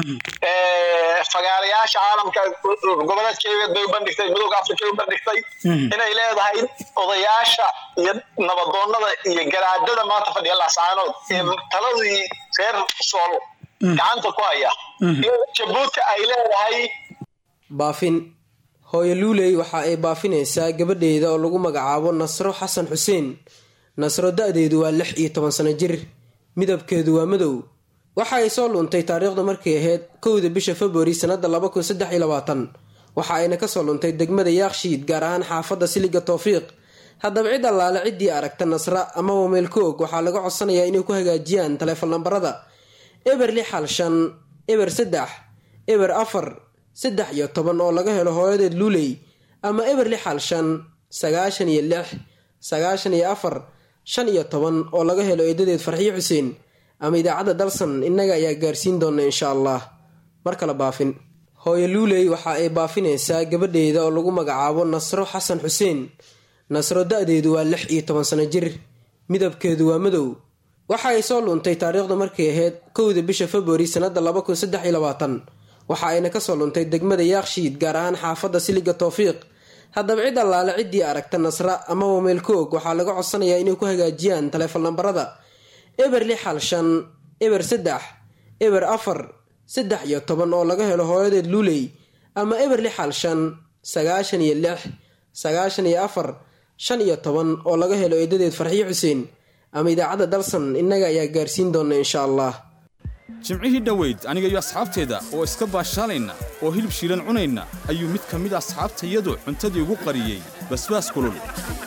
ee fagaarayaasha caalamka goboleedkeeda bay u bandhigtay midowga Afrika u bandhigtay inay leedahay odayaasha iyo nabadoonnada iyo garaadada maanta fadhiya Laascaanood ee taladii reer Sool gacanta ku haya Jabuuti ay leedahay baafin hooyo luuley waxa ay baafinaysaa gabadheeda oo lagu magacaabo Nasro Xasan Xuseen Nasro da'deedu waa lix iyo toban sano jir midabkeedu waa madow waxa ay soo luntay taariikhda markay ahayd kowda bisha February sanada laba kun saddex iyo labaatan waxa ayna ka soo luntay degmada Yaaqshiid gaar ahaan xaafadda Siliga Tawfiiq haddaba cid allaale cidii aragta Nasra ama Wameelkoog waxaa laga codsanayaa inay ku hagaajiyaan telefoon lambarada eber lix hal shan eber saddex eber afar saddex iyo toban oo laga helo hooyadeed luuley ama eber lix hal shan sagaashan iyo lix sagaashan iyo afar shan iyo toban oo laga helo eedadeed Farxiyo Xuseen ama idaacadda Dalsan inaga ayaa gaarsiin doona insha Allah mar kale baafin hooyo luuley waxa ay baafinaysaa gabadheeda oo lagu magacaabo Nasro Xasan Xuseen Nasro da'deedu waa lix iyo toban sano jir midabkeedu waa madow waxa ay soo luntay taariikhda markay ahayd kowda bisha February sanada laba kun saddex iyo labaatan waxa ayna ka soo luntay degmada Yaaqshiid gaar ahaan xaafadda Siliga Tawfiiq haddaba cid allaale cidii aragta Nasra ama Wameelkoog waxaa laga codsanayaa inay ku hagaajiyaan telefoon lambarada eber lix hal shan eber saddex eber afar saddex iyo toban oo laga helo hooyadeed luuley ama eber lix hal shan sagaashan iyo lix sagaashan iyo afar shan iyo toban oo laga helo eedadeed Farxiyo Xuseen ama idaacadda Dalsan inaga ayaa gaarsiin doona insha Allah jimcihii dhaweyd aniga iyo asxaabteeda oo iska baashaalayna oo hilib shiilan cunayna ayuu mid ka mid ah asxaabtayadu cuntadii ugu qariyey basbaas kulul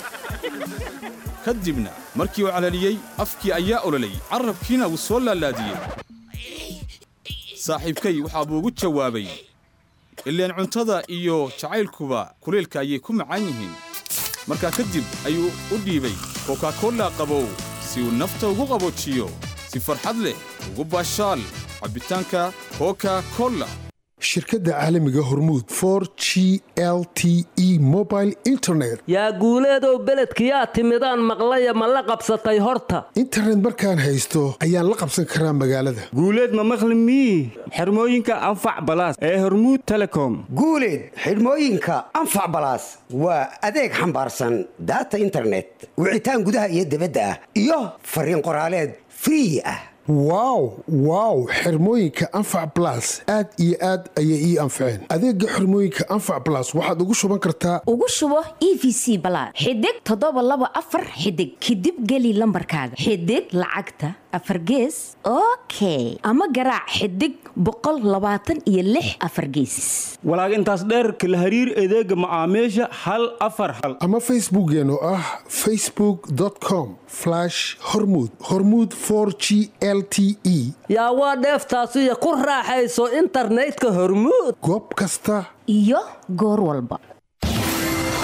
kadibna markii uu calaliyey afkii ayaa ololay carrabkiina wuu soo laalaadiyey saaxiibkay waxaa buu ugu jawaabay ileen cuntada iyo jacaylkuba kuleelka ayay ku macaan yihiin markaa kadib ayuu u dhiibay Coca-Cola qabow si uu nafta ugu qaboojiyo si farxad leh ugu baashaal cabitaanka Coca-Cola shirkadda caalamiga Hormuud four G L T E mobile internet yaa guuleedow beledkiyaa timidaan maqlaya ma la qabsatay horta internet markaan haysto ayaan la qabsan karaa magaalada guuleed ma maqli mii xirmooyinka anfac balaas ee Hormuud Telecom guuleed xirmooyinka anfac balaas waa adeeg xambaarsan data internet wicitaan gudaha iyo dibadda ah iyo fariin qoraaleed free ah wow wow xirmooyinka anfac plus aad iyo aad ayay ii anfaceen adeega xirmooyinka anfac plus waxaad ugu shuban kartaa ugu shubo E V C Plus xidig toddoba laba afar xidig kadib gali lambarkaaga xidig lacagta afar gees okay ama garaac xidig boqol labaatan iyo lix afar gees walaag intaas dheer kala hariir adeega macaamiisha hal afar hal ama facebookgeena oo ah facebook dot com slash hormuud hormuud four G L T E yaa waa dheeftaasiyo ku raaxayso internetka Hormuud goob kasta iyo goor walba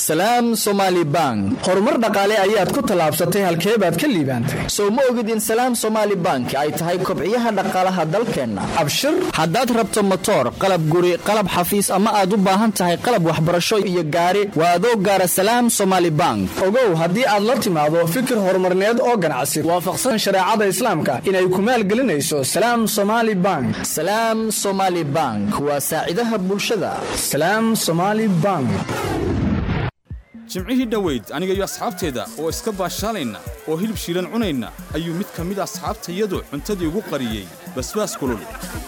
salaam somaali bank horumar dhaqaale ayaad ku tallaabsatay halkee baad ka liibaantay sow ma ogid in salaam somaali bank ay tahay kobciyaha dhaqaalaha dalkeenna abshir haddaad rabto motoor qalab guri qalab xafiis ama aad u baahan tahay qalab waxbarasho iyo gaari waa adoo gaara salaam somaali bank ogow haddii aad la timaado fikir horumarneed oo ganacsi waafaqsan shareecada islaamka inay ku maalgelinayso salaam somaali bank salaam somaali bank waa saacidaha bulshada salaam somaali bank jimcihii dhoweyd aniga iyo asxaabteeda oo iska baashaalayna oo hilib shiilan cunayna ayuu mid ka mid a asxaabtayadu cuntadii ugu qariyey basbaas kulul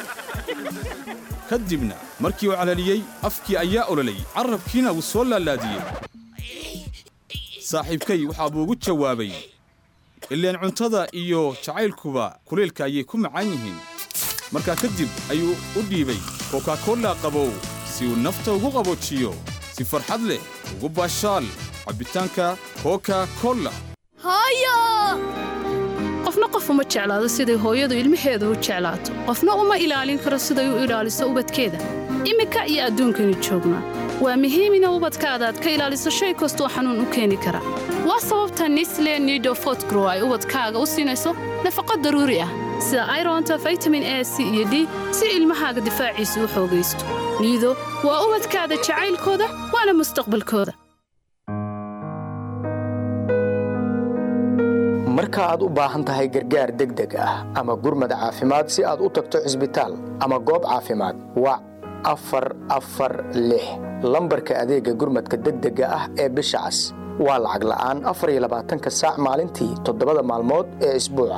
ka dibna markii uu calaliyey afkii ayaa ololay carrabkiina wuu soo laalaadiyey saaxiibkay waxaa buu ugu jawaabay ileen cuntada iyo jacaylkuba kuleelka ayay ku macaan yihiin markaa kadib ayuu u dhiibay kokakolla qabow si uu nafta ugu qaboojiyo si farxad leh ugu baashaal cabbitaanka kokakolla hooyo qofna qof uma jeclaado siday hooyadu ilmaheeda u jeclaato qofna uma ilaalin karo siday u ilaaliso ubadkeeda iminka iyo adduunkani joognaa waa muhiim in ubadkaada aad ka ilaaliso shay kastoo xanuun u keeni kara waa sababta Nestle Nido Fortgrow ay ubadkaaga u siinayso nafaqo daruuri ah sida ironta vitamin A C iyo D si ilmahaaga difaaciisu u xoogaysto Nido waa ubadkaada jacaylkooda waana mustaqbalkooda marka aad u baahan tahay gargaar degdeg ah ama gurmad caafimaad si aad u tagto cisbitaal ama goob caafimaad waa afar afar lix lambarka adeega gurmadka degdega ah ee bisha cas waa lacag la'aan afar iyo labaatanka saac maalintii toddobada maalmood ee isbuuca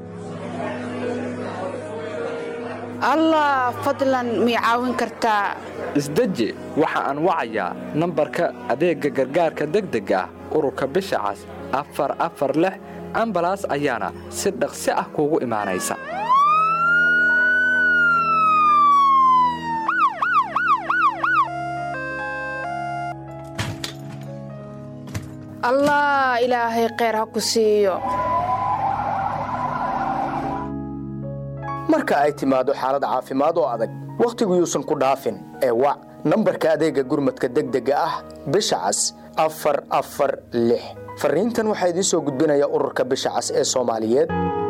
allah fadlan mii caawin kartaa isdeji waxa aan wacayaa nambarka adeega gargaarka degdega ah ururka bisha cas afar afar lix ambalaas ayaana si dhaqsi ah kuugu imaanaysa allah ilaahay khayr ha ku siiyo marka ay timaado xaalad caafimaad oo adag wakhtigu yuusan ku dhaafin ee wac nambarka adeega gurmadka degdega ah bisha cas afar afar lix fariintan waxaa idiin soo gudbinaya ururka bisha cas ee Soomaaliyeed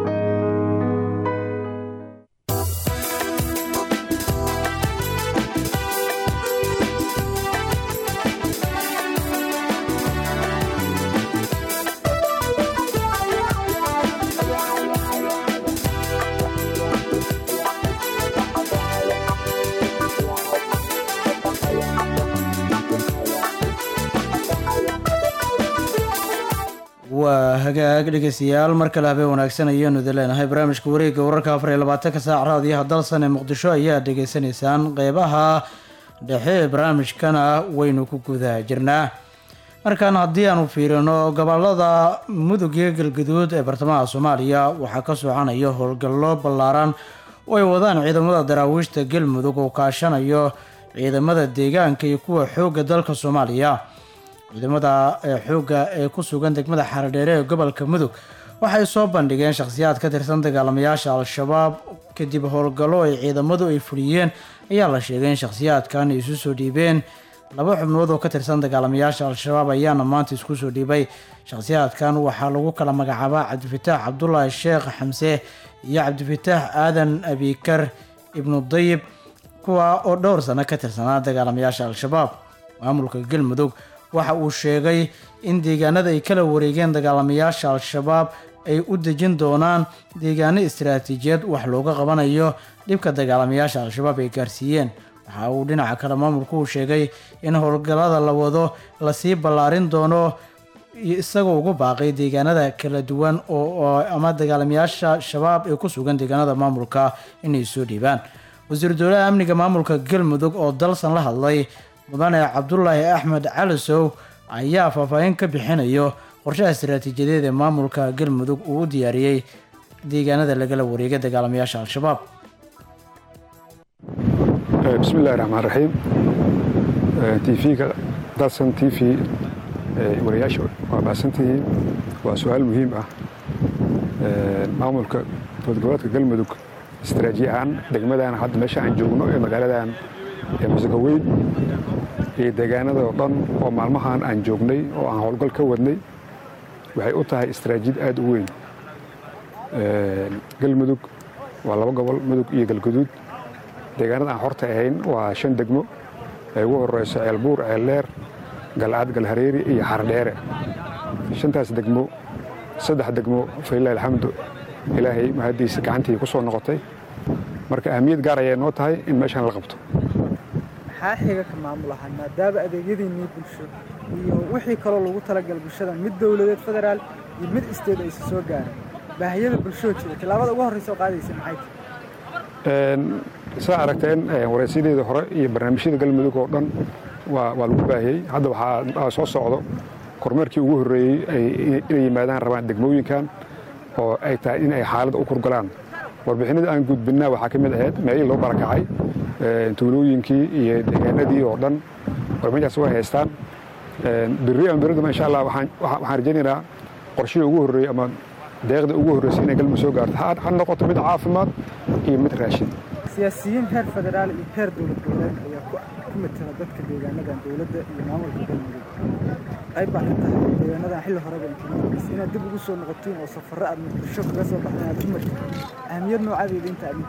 waa hagaag dhegeystayaal mar kale habeen wanaagsan ayaanu idin leenahay barnaamijka wareegga wararka afar iyo labaatanka saac raadiyaha dalsan ee muqdisho ayaa dhegeysanaysaan qeybaha dhexe ee barnaamijkana waynu ku guda jirnaa markaan haddii aanu fiirino gobolada mudug iyo galgaduud ee bartamaha soomaaliya waxaa ka soconaya howlgallo ballaaran oo ay wadaan ciidamada daraawiishta galmudug oo kaashanayo ciidamada deegaanka iyo kuwa xoogga dalka soomaaliya ciidamada xoogga ee ku sugan degmada xaradheere ee gobolka mudug waxay soo bandhigeen shakhsiyaad ka tirsan dagaalamayaasha al-shabaab kadib howlgallo ay ciidamadu ay fuliyeen ayaa la sheegay in shakhsiyaadkan ay isu soo dhiibeen laba xubnood oo ka tirsan dagaalamayaasha al-shabaab ayaana maanta isku soo dhiibay shakhsiyaadkan waxaa lagu kala magacaabaa cabdifataax cabdulaahi sheekh xamse iyo cabdifataax aadan abikar ibnu dayib kuwa oo dhowr sano ka tirsanaa dagaalamayaasha al-shabaab maamulka galmudug waxa uu sheegay in deegaanada ay kala wareegeen dagaalamayaasha al-shabaab ay u dejin doonaan deegaano istiraatiijiyad wax looga qabanayo dhibka dagaalamayaasha al-shabaab ay gaarsiiyeen waxa uu dhinaca kale maamulku uu sheegay in howlgallada la wado lasii ballaarin doono isagoo ugu baaqay deegaanada kala duwan oo ama dagaalamayaasha shabaab ee ku sugan deegaanada maamulka inay soo dhiibaan wasiir dowlaha amniga maamulka galmudug oo dalsan la hadlay mudane cabdulaahi axmed calisow ayaa faahfaahin ka bixinayo qorshaha istiraatiijiyadeed ee maamulka galmudug uu u diyaariyey deegaanada lagala wareegay dagaalamayaasha al-shabaab bismillahi raxmaan raxiim tv-ga dalsan t v wariyaasha waa mahadsantihiin waa su-aal muhiim ah maamulka dowladgoboleedka galmudug istiraatiiji ahaan degmadan hadda meesha aan joogno ee magaaladan ee musaga weyn iyo deegaanada oo dhan oo maalmahan aan joognay oo aan howlgal ka wadnay waxay u tahay istaraatiijiyad aad u weyn. galmudug waa laba gobol, mudug iyo galguduud. deegaanada aan horta ahayn waa shan degmo ay ugu horeyso ceelbuur, ceeldheer, galcad, galhareeri iyo xardheere. shantaas degmo saddex degmo falilahi alxamdu ilaahay mahadiisa gacantii ku soo noqotay, marka ahmiyad gaar ayay noo tahay in meeshaan la qabto. maxaa xiga ka maamul ahaan maadaama adeegyadiinnii bulsho iyo wixii kaloo lagu talagal bulshada mid dowladeed federaal iyo mid isteed aysa soo gaarin baahiyada bulshoo jira tallaabada ugu horreysa oo qaadaysa maxay tahay? saa aragteen waraysiyadeeda hore iyo barnaamijyada galmudug oo dhan waa waa lagu baahiyey. hadda waxaa soo socdo kormeerkii ugu horreeyey inay yimaadaan rabaan degmooyinkan oo ay tahay in ay xaaladda u kurgalaan. warbixinada aan gudbinnaa waxaa ka mid ahayd meelihii loo barakacay, tuulooyinkii iyo deegaanadii oo dhan warbixintaas way haystaan. birri ama birridama insha allah waxaan rajaynaynaa qorshihii ugu horreeyey ama deeqda ugu horreysay inay galmudug soo gaarto ha noqoto mid caafimaad iyo mid raashin. siyaasiyiin heer federaal iyo heer dowlad goboleed ayaa ku matala dadka deegaanadan dowladda iyo maamulka galmudug. qayb baa ka tahay deegaanadan xilli horeba intimaadkiisa inaad dib ugu soo noqotiin oo safarro aad bulsho kaga soo baxdaan aad ku martid ahmiyad noocadeeda inta aad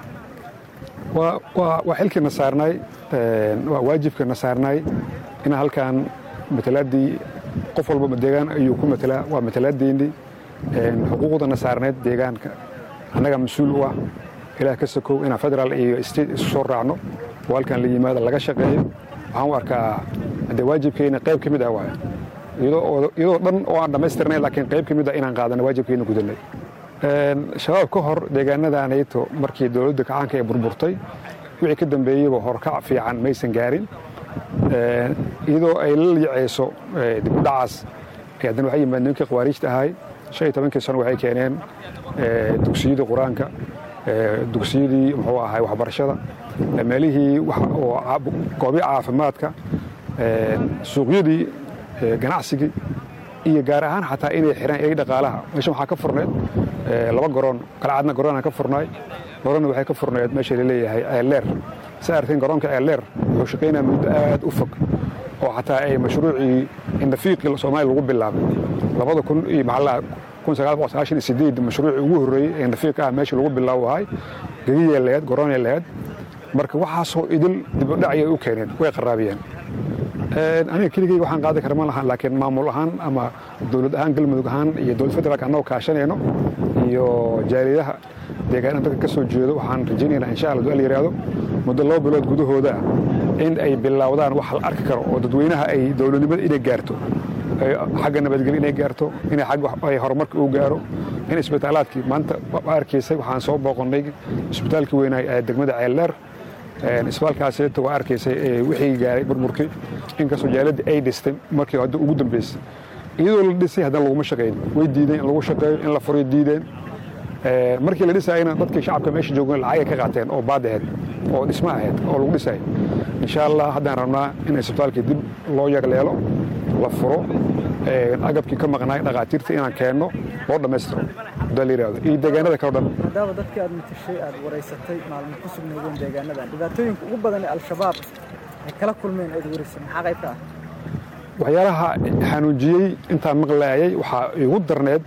waa xilkiina saarnaay, waa waajibkana saarnaay inaan halkaan matalaadii qof walba deegaan ayuu ku matalaa, waa matalaadeenii xuquuqdana saarnayd deegaanka annaga mas-uul u ah. ilaah ka sokow inaan federaal iyo state isu soo raacno oo halkaan la yimaado laga shaqeeyo waxaan u arkaa haddee waajibkeena qayb ka mid ah waay iyadoo dhan oo aan dhammaystirnay laakiin qayb ka mid ah inaan qaadana waajibkeena gudanay. shabaab ka hor deegaanadanayto markii dowladda kacaanka ay burburtay wixii ka dambeeyeyba horkac fiican maysan gaarin, iyadoo ay la liicayso dib u dhacaas ay haddana waxay yimaadeen nimankii khawaariijta ahay shan iyo tobankii sano waxay keeneen dugsiyada qur-aanka, dugsiyadii muxuu ahay waxbarashada, meelihii goobii caafimaadka, suuqyadii ganacsigii iyo gaar ahaan xataa inay xiraan ilay dhaqaalaha. meeshan waxaa ka furneed laba garoon, galcadna garoonaan ka furnaay, garoonna waxay ka furneed meesha laleeyahay ceeldheer. saa aragteen garoonka ceeldheer wuxuu shaqaynaya muddo aad u fog oo xataa ay mashruucii indafiiqii soomaaliya lagu bilaabay labada kun iyo maxaa kun sagaal boqol sagaashan iyo sideed mashruucii ugu horreeyey ee indafiiq ah meesha lagu bilaabo ahay gegiyay lahayd, garoonay lahayd. marka waxaasoo idil dib u dhac ayay u keeneen, way qaraabiyeen. aniga keligey waxaan qaadan kara ma lahaan, laakiin maamul ahaan ama dowlad ahaan galmudug ahaan iyo dowlad federaalka annagoo kaashanayno iyo jaaliyadaha deegaanada dadka ka soo jeedo waxaan rajaynaynaa insha allah du'aal yiraahdo muddo laba bilood gudahooda in ay bilowdaan wax la arki karo oo dadweynaha ay dowladnimada inay gaarto, xagga nabadgelyo inay gaarto, inay xagga ay horumarka uu gaaro, in isbitaalaadkii maanta arkaysay waxaan soo booqonnay isbitaalkii weynaay ee degmada ceeldheer. isbitaalkaasita waa arkaysay wixii gaaray burburkii inkastoo jaaladii ay dhistay markii hadda ugu dambeysay iyadoo la dhisay haddana laguma shaqayn, way diideen in lagu shaqeeyo in la furiyo diideen. markii la dhisayna dadkii shacabka meesha joogeen lacagay ka qaateen oo baad ahayd oo dhismo ahayd oo lagu dhisay. insha allah haddaan rabnaa in isbitaalkii dib loo yagleelo, la furo, agabkii ka maqnaay dhaqaatiirta inaan keenno loo dhammaystiro daliiraado iyo deegaanada kale o dhan. maadaama dadkii aad matashay aad waraysatay maalmo ku sugnaydeen deegaanadan dhibaatooyinka ugu badan ee al-shabaab ay kala kulmeen eed wareysay maxaa qayb ka ah? waxyaalaha xanuujiyey intaan maqlaayay waxaa igu darneed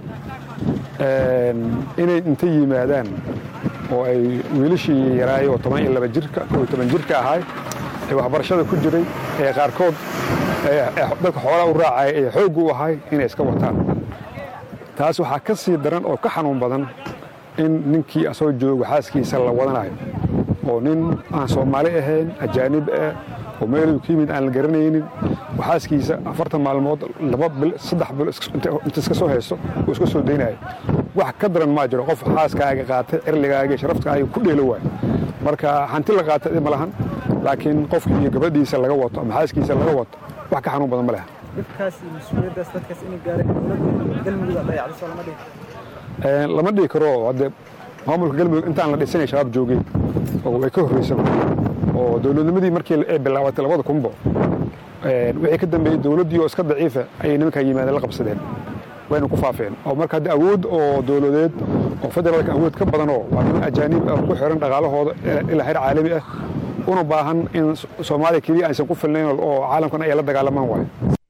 inay inta yimaadaan oo ay wiilashii yaraay oo toban iyo laba jirka oo toban jirka ahay ee waxbarashada ku jiray ee qaarkood dadka xoolaha u raacay ee xoog u ahay inay iska wataan. taas waxaa ka sii daran oo ka xanuun badan in ninkii asoo jooga xaaskiisa la wadanayo oo nin aan Soomaali ahayn, ajaanib ah oo meel ka yimid aan la garanaynin, xaaskiisa afartan maalmood laba bil saddex bil inta iska soo haysto oo iska soo deynayo. wax ka daran ma jiro qof xaaskaaga qaatay cirligaaga sharafkaaga ku dheelo waay. marka hanti la qaatay ma lahan, laakiin qofka iyo gabadhiisa laga wato ama xaaskiisa laga wato wax ka xanuun badan ma laha. dadkaas iyo mas'uuliyadaas dadkaas inay gaareen dowladda galmudug ay dayacdo lama dhihi ee lama dhihi karo. hadde maamulka galmudug intaan la dhisanay shabaab joogay oo way ka horreysay oo dowladnimadii markii ay bilaabatay labada kunbo ee wixii ka dambeeyay dowladdii oo iska daciifa ay nimanka yimaadeen la qabsadeen wayna ku faafeen oo marka hadda awood oo dowladeed oo federaalka awood ka badan oo waa niman ajaanib ah ku xiran dhaqaalahooda ilaa heer caalami ah una baahan in soomaaliya keliya aysan ku filnayn oo caalamkan ay la dagaalamaan waayo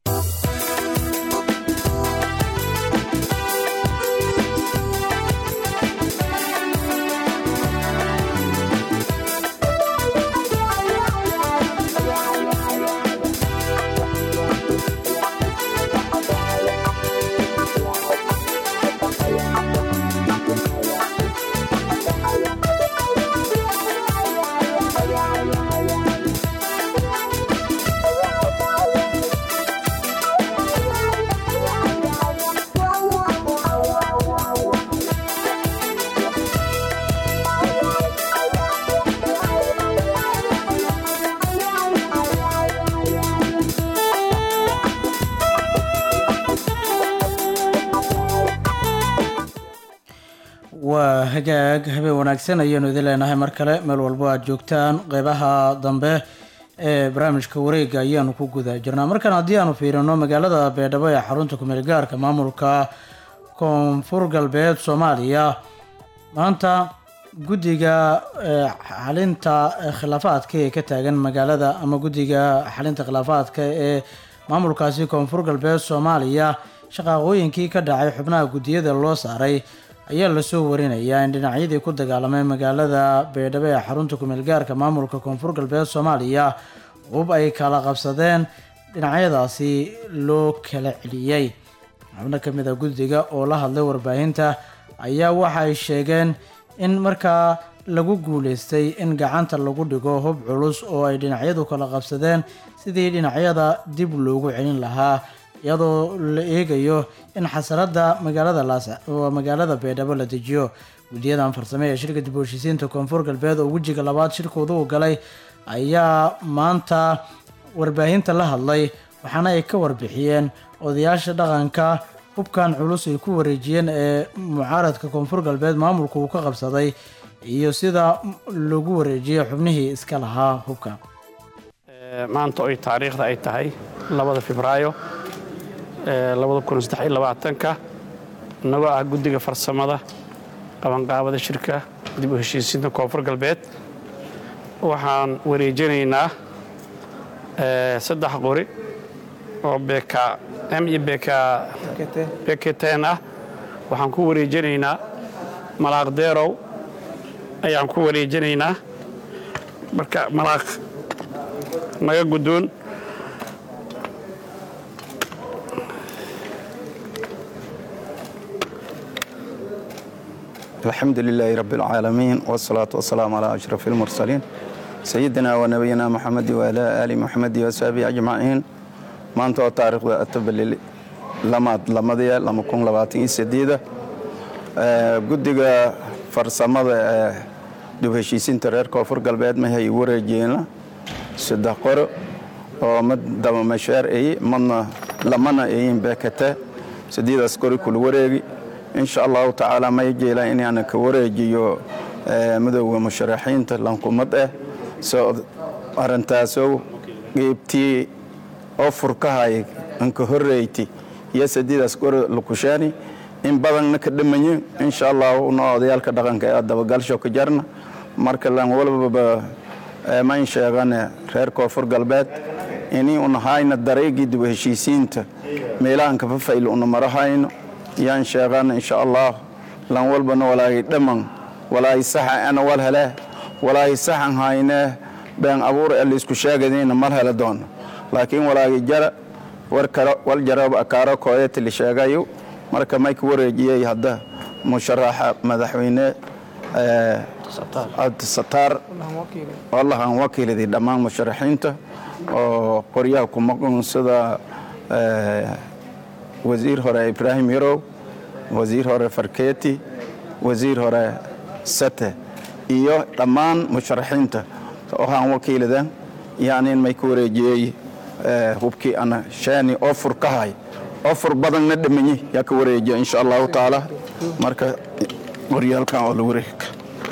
waa hagaag habeen wanaagsan ayaanu idin leenahay mar kale meel walbo aad joogtaan qeybaha dambe ee barnaamijka wareega ayaanu ku guda jirnaa markan haddii aanu fiirino magaalada beedhabo ee xarunta kumeel gaarka maamulka koonfur galbeed soomaaliya maanta guddiga xalinta khilaafaadka ee ka taagan magaalada ama guddiga xalinta khilaafaadka ee maamulkaasi koonfur galbeed soomaaliya shaqaaqooyinkii ka dhacay xubnaha guddiyada loo saaray ayaa lasoo warinayaa in dhinacyadii ku dagaalamay magaalada beedhabo ee xarunta kumeel gaarka maamulka koonfur galbeed soomaaliya hub ay kala qabsadeen dhinacyadaasi loo kala celiyey xubno ka mid a guddiga oo la hadlay warbaahinta ayaa waxay sheegeen in markaa lagu guuleystay in gacanta lagu dhigo hub culus oo ay dhinacyadu kala qabsadeen sidii dhinacyada dib loogu celin lahaa iyadoo la eegayo in xasaradda magaalada laas magaalada beedhabo la dejiyo guddiyadan farsame ee shirka dib u heshiisiinta koonfur galbeed oo wejiga labaad shirkooda u galay ayaa maanta warbaahinta la hadlay waxaana ay ka warbixiyeen odayaasha dhaqanka hubkan culus ay ku wareejiyeen ee mucaaradka koonfur galbeed maamulka uu ka qabsaday iyo sida lagu wareejiyay xubnihii iska lahaa hubka maanta oy taariikhda ay tahay labada febraayo labada kun saddex iyo labaatanka innagoo ah guddiga farsamada qabanqaabada shirka dib u heshiisiinta koonfur galbeed waxaan wareejinaynaa saddex qori oo bkm iyo bkten ah waxaan ku wareejinaynaa malaaq deerow ayaan ku wareejinaynaa marka malaaq naga guddoon الحمد لله رب العالمين والصلاة والسلام على أشرف المرسلين سيدنا ونبينا محمد وعلى آل محمد وصحبه أجمعين ما أنت تاريخ أتبل لما لما دي لما كون لباتين سديدة قدقة فرسمة دو هشيسين ترير كفر قلبات ما هي ورجينا سده قرء ومد دم مشار أي من لمنا أي بكته سديدة سكوري كل ورجي إن شاء الله تعالى ما يجي إلى إني أنا كوريجيو مدو مشرحين تلانكمته سو أرنتاسو جبتي أوفر كهاي إنك هريتي يسديد أسكور لكوشاني إن بدن نكدمني إن شاء الله ونقضي على كدغن كأدا وقال شو كجرنا مركلان ولا ب ما ينشغلنا خير كوفر قلبات إني ونهاين الدريجي دو هشيسينت ميلان كففيل ونمرهاين يان شيغان إن شاء الله لان والبنا ولا يدمن ولا يصح أنا ولا له ولا يصح هاينه بين أبور اللي اسكو شاغدين مرها لدون لكن ولا يجرى وركر والجرب أكارا كويت اللي شاغايو مركا مايك ورجي هذا مشرح مدحوينه عبد الستار والله عن وكيل ذي دمان مشرحينته وقرياكم مقوم صدا وزير هراء إبراهيم يرو وزير هراء فركيتي وزير هراء ستة إيو دمان مشرحينته وهان وكيل ذا يعني ما يكون جي هبكي أنا شاني أوفر كهاي أوفر بدن ندمني يكون جي إن شاء الله تعالى مركا وريال كان ولوريك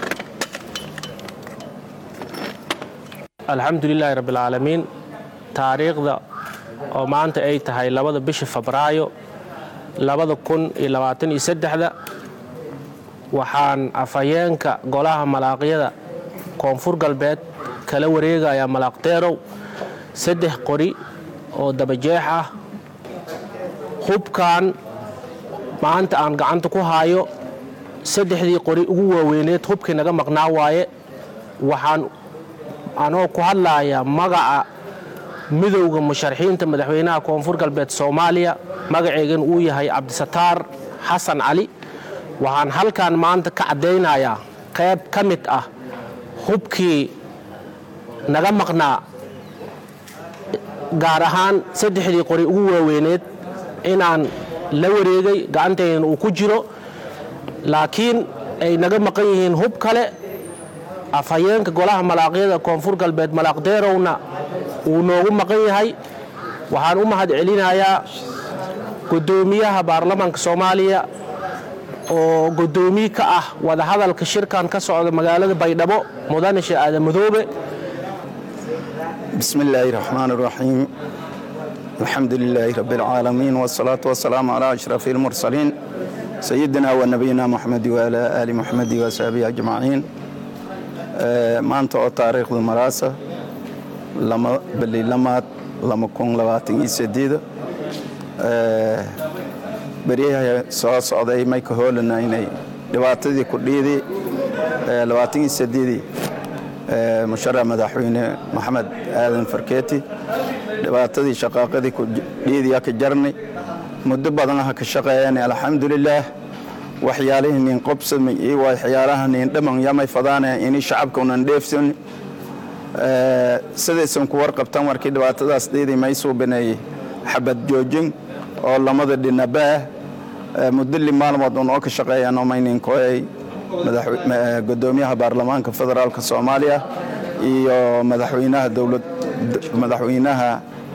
الحمد لله رب العالمين تاريخ ذا oo maanta ay tahay labada bisha Febraayo labada kun iyo labaatan iyo saddex waxaan afayeenka golaha malaaqyada koonfur galbeed kala wareegayaa malaaqdeerow saddex qori oo dabajeex ah. hubkan maanta aan gacanta ku haayo saddexdii qori ugu waaweyneed hubkii naga maqnaa waaye. waxaan anoo ku hadlayaa magaca midowda musharaxiinta madaxweynaha koonfur galbeed Soomaaliya, magacaygan uu yahay Cabdisataar Xasan Cali. waxaan halkan maanta ka cadeynayaa qayb ka mid ah hubkii naga maqnaa, gaar ahaan saddexdii qori ugu waaweyneed inaan la wareegay gacanteena uu ku jiro, laakiin ay naga maqan yihiin hub kale. afhayeenka golaha malaaqyada koonfur galbeed malaaqdeerowna uu noogu maqan yahay. waxaan u mahad celinayaa gudoomiyaha baarlamaanka Soomaaliya oo gudoomiye ka ah wadahadalka shirkan ka socda magaalada Baydhabo, mudane Sheekh Aadan Madoobe. بسم الله الرحمن الرحيم الحمد لله رب العالمين والصلاة والسلام على أشرف المرسلين سيدنا ونبينا محمد وعلى آل محمد وصحبه أجمعين. ما أنت تاريخ المراسة لما باللي لما لما كون لواتي سديدة بريها صاص عضي ما يكهول إنه لواتي كليدي لواتي سديدي مشرع مدحوينه محمد آدم فركيتي dhibaatadii shaqaaqadii ku dhiidiya ka jarnay muddo badan ah ka shaqeeyeen alxamdulillah waxyaalihiin in qabsamay iyo waxyaalahan in dhamaan yamay fadaana in shacabka unan dheefsan ee sidaysan ku warqabtan markii dhibaatadaas dhiiday may soo baneeyay xabad joojin oo lamada dhinaba muddo li maalmood oo ka shaqeeyeen oo maynin kooyay madaxweynaha gudoomiyaha baarlamaanka federaalka Soomaaliya iyo madaxweynaha dawlad madaxweynaha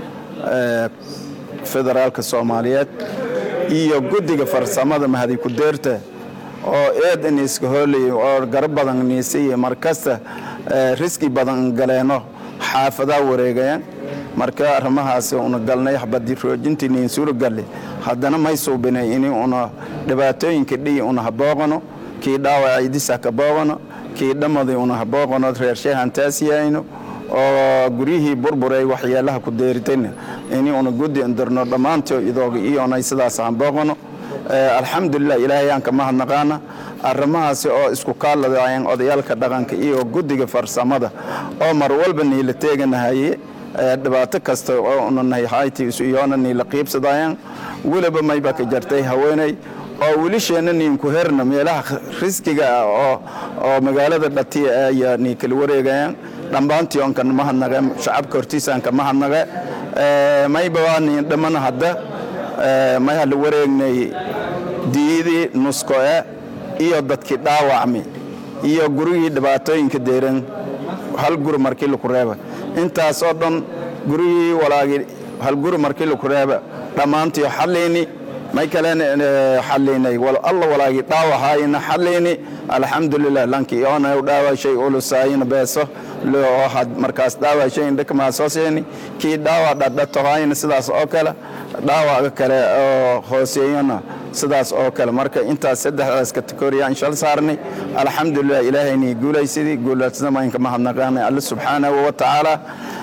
federaalka Soomaaliyeed iyo guddiga farsamada mahadi ku deerta oo eedan iska hoolay oo garab badan niisay markasta riski badan galeeno xaafada wareegayaan marka arrimahaas una galnay xabadii roojintii suuro galay haddana may soo banay in una dhibaatooyinka dhii una habooqano kii dhaawacaydiisa ka booqano kii dhamaday una habooqano reer sheehan taasiyayno oo gurihii burburay waxyaalaha ku deeritayna in una gudi indarno dhamaanto idooga iyo ay sidaas aan booqano alxamdulillah ilaahay aan ka mahadnaqaana arrimahaas oo isku kaaladayeen odayalka dhaqanka iyo gudiga farsamada oo mar walba niila teeganahay dhibaato kasta oo unahay hayti iyoona niila qiibsadayeen waliba mayba ka jartay haweenay oo wilisheena nin ku herna meelaha riskiga oo oo magaalada dhatiya ay ni kala wareegayaan dhammaantii on kan mahadnaqa shacabka hortiisaan ka mahadnaqa ee mayba waan dhamaan hadda ee may hal wareegnay diidi nusko iyo dadkii dhaawacmi iyo gurigii dhibaatooyinka deeran hal gur markii la ku reeba intaas oo dhan gurigii walaagi hal gur markii la ku reeba dhamaantii xalleeni may kalen xalleynay wal alla walaagi dhaawahayna xalleeni alxamdulillah lankii oo ay dhaawashay oo saayina beeso loo had markaas dhaawashay indhaka ma soo seeni kii dhaawa dhadhatohayna sidaas oo kale dhaawaga kale oo hooseeyana sidaas oo kale marka intaas saddexdaas kategoriyaan shal saarnay alxamdulillah ilaahayni guulaysidii guulaysnama inka mahadnaqaanay alla subhanahu wa ta'ala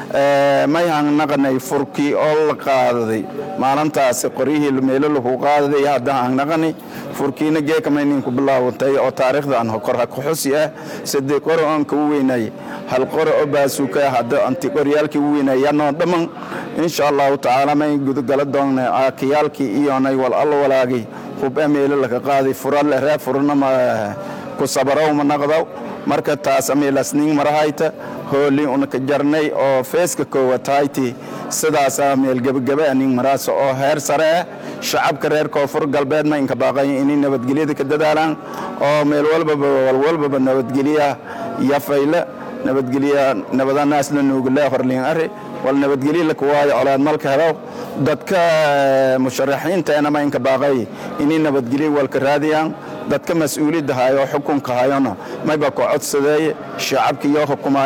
may han naqanay furki oo la qaaday maalintaas qorihii meelo lagu qaaday hadda aan naqanay furkiina geekamaynin ku bilaawtay oo taariikhda aan hokor ku xusiya sidii qoroon ku weynay hal qoro oo baasuka hadda anti qoryaalkii weynay yanoo dhaman insha Allah ta'ala may gudgal doona akiyalki iyo nay wal alla walaagi hub meelo laga qaaday fural la furna ma ku sabaraw ma naqdaw marka taas ameelasnin marahayta hooli una ka jarnay oo feeska koowatayti sidaas meel gabagaba anin maraas oo heer sare shacabka reer koonfur galbeed ma inka baaqay in nabadgelyada ka dadaalaan oo meel walba walba nabadgelya yafayla nabadgelya nabadanaasna nuugla horliin ari wal nabadgelya la kuwaayo colaad malka helo dadka musharaxiinta ma inka baaqay in nabadgelya wal ka raadiyaan dadka mas'uuliyadda hayo xukunka hayona mayba ku codsaday shacabka iyo xukumayaan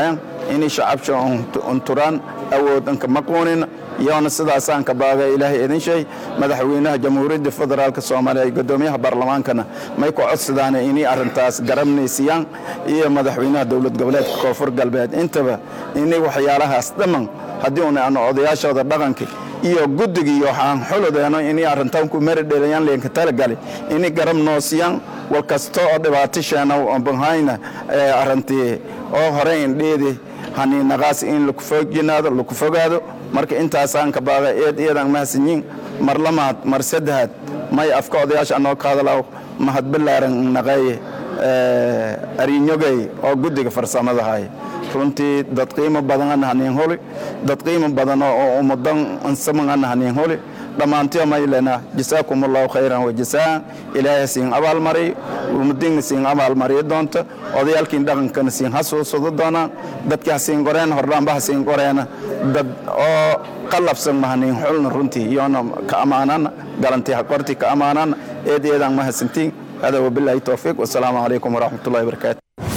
inay shacabsha unturaan awoodanka maquunin iyoona sidaasaan ka baaga ilaahay idin shay madaxweynaha jamhuuriyadda federaalka soomaaliya iyo guddoomiyaha baarlamaankana may ku codsadaan inay arrintaas garabnaysiyaan iyo madaxweynaha dowlad goboleedka koonfur galbeed intaba inay waxyaalahaas dhamman haddii una aan odayaashooda dhaqanka iyo guddigii waxaan xuludeeno inay arrintan ku mari dheelayaan leenka talagali inay garab noosiyaan wal kasta oo dhibaatisheena banhayna arrintii oo hore indheedi haniinaqaas in lagu foojinaado lagu fogaado marka intaasaan ka baaga eed eedan mahadsanyiin mar lamaad mar saddexaad may afka odayaasha anoo ka hadalaaw mahad ballaaran naqaye ariinyogay oo guddiga farsamada haya runtii dad qiimo badan aan haniin holi dad qiimo badan oo ummadan ansaman aan haniin holi dhammaantii maylena jasaakumullahu khayran wa jasaan ilaahay siin abaal maray ummadin siin abaal maray doonta odayaalkiin dhaqankan siin hasuusado doona dadka siin qoreen hordaan siin qoreen dad oo qalabsan mahaniin xulna runtii iyona ka amaanana galantii qorti ka amaanana eedeedan mahadsantiin hada wabillahi tawfiiq wassalaamu alaykum warahmatullahi wabarakatuh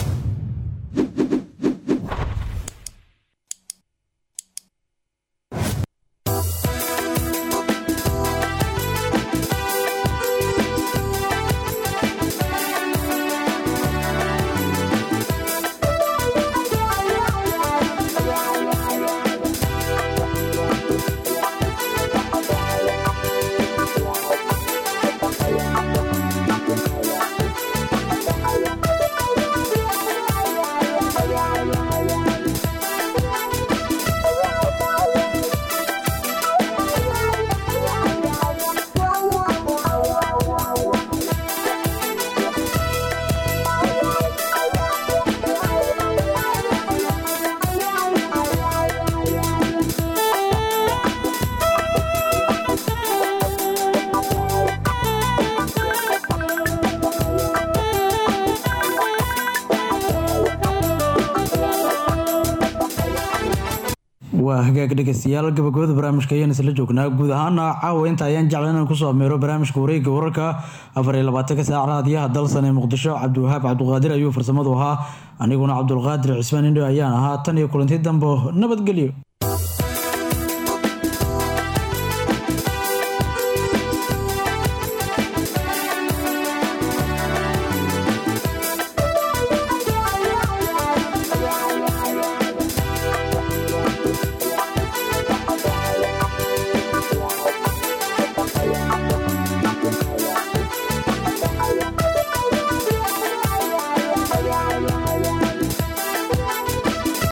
waa hagaag dhegeystayaal gabagabada barnaamijka ayaan isla joognaa guud ahaana caawa inta ayaan jeclay inaan kusoo ameero barnaamijka wareegga wararka afar iyo labaatanka saac raadiyaha dalsan ee muqdisho cabdiwahaab cabdiqaadir ayuu farsamadu ahaa aniguna cabdulqaadir cismaan indho ayaan ahaa tan iyo kulanti dambo nabadgelyo.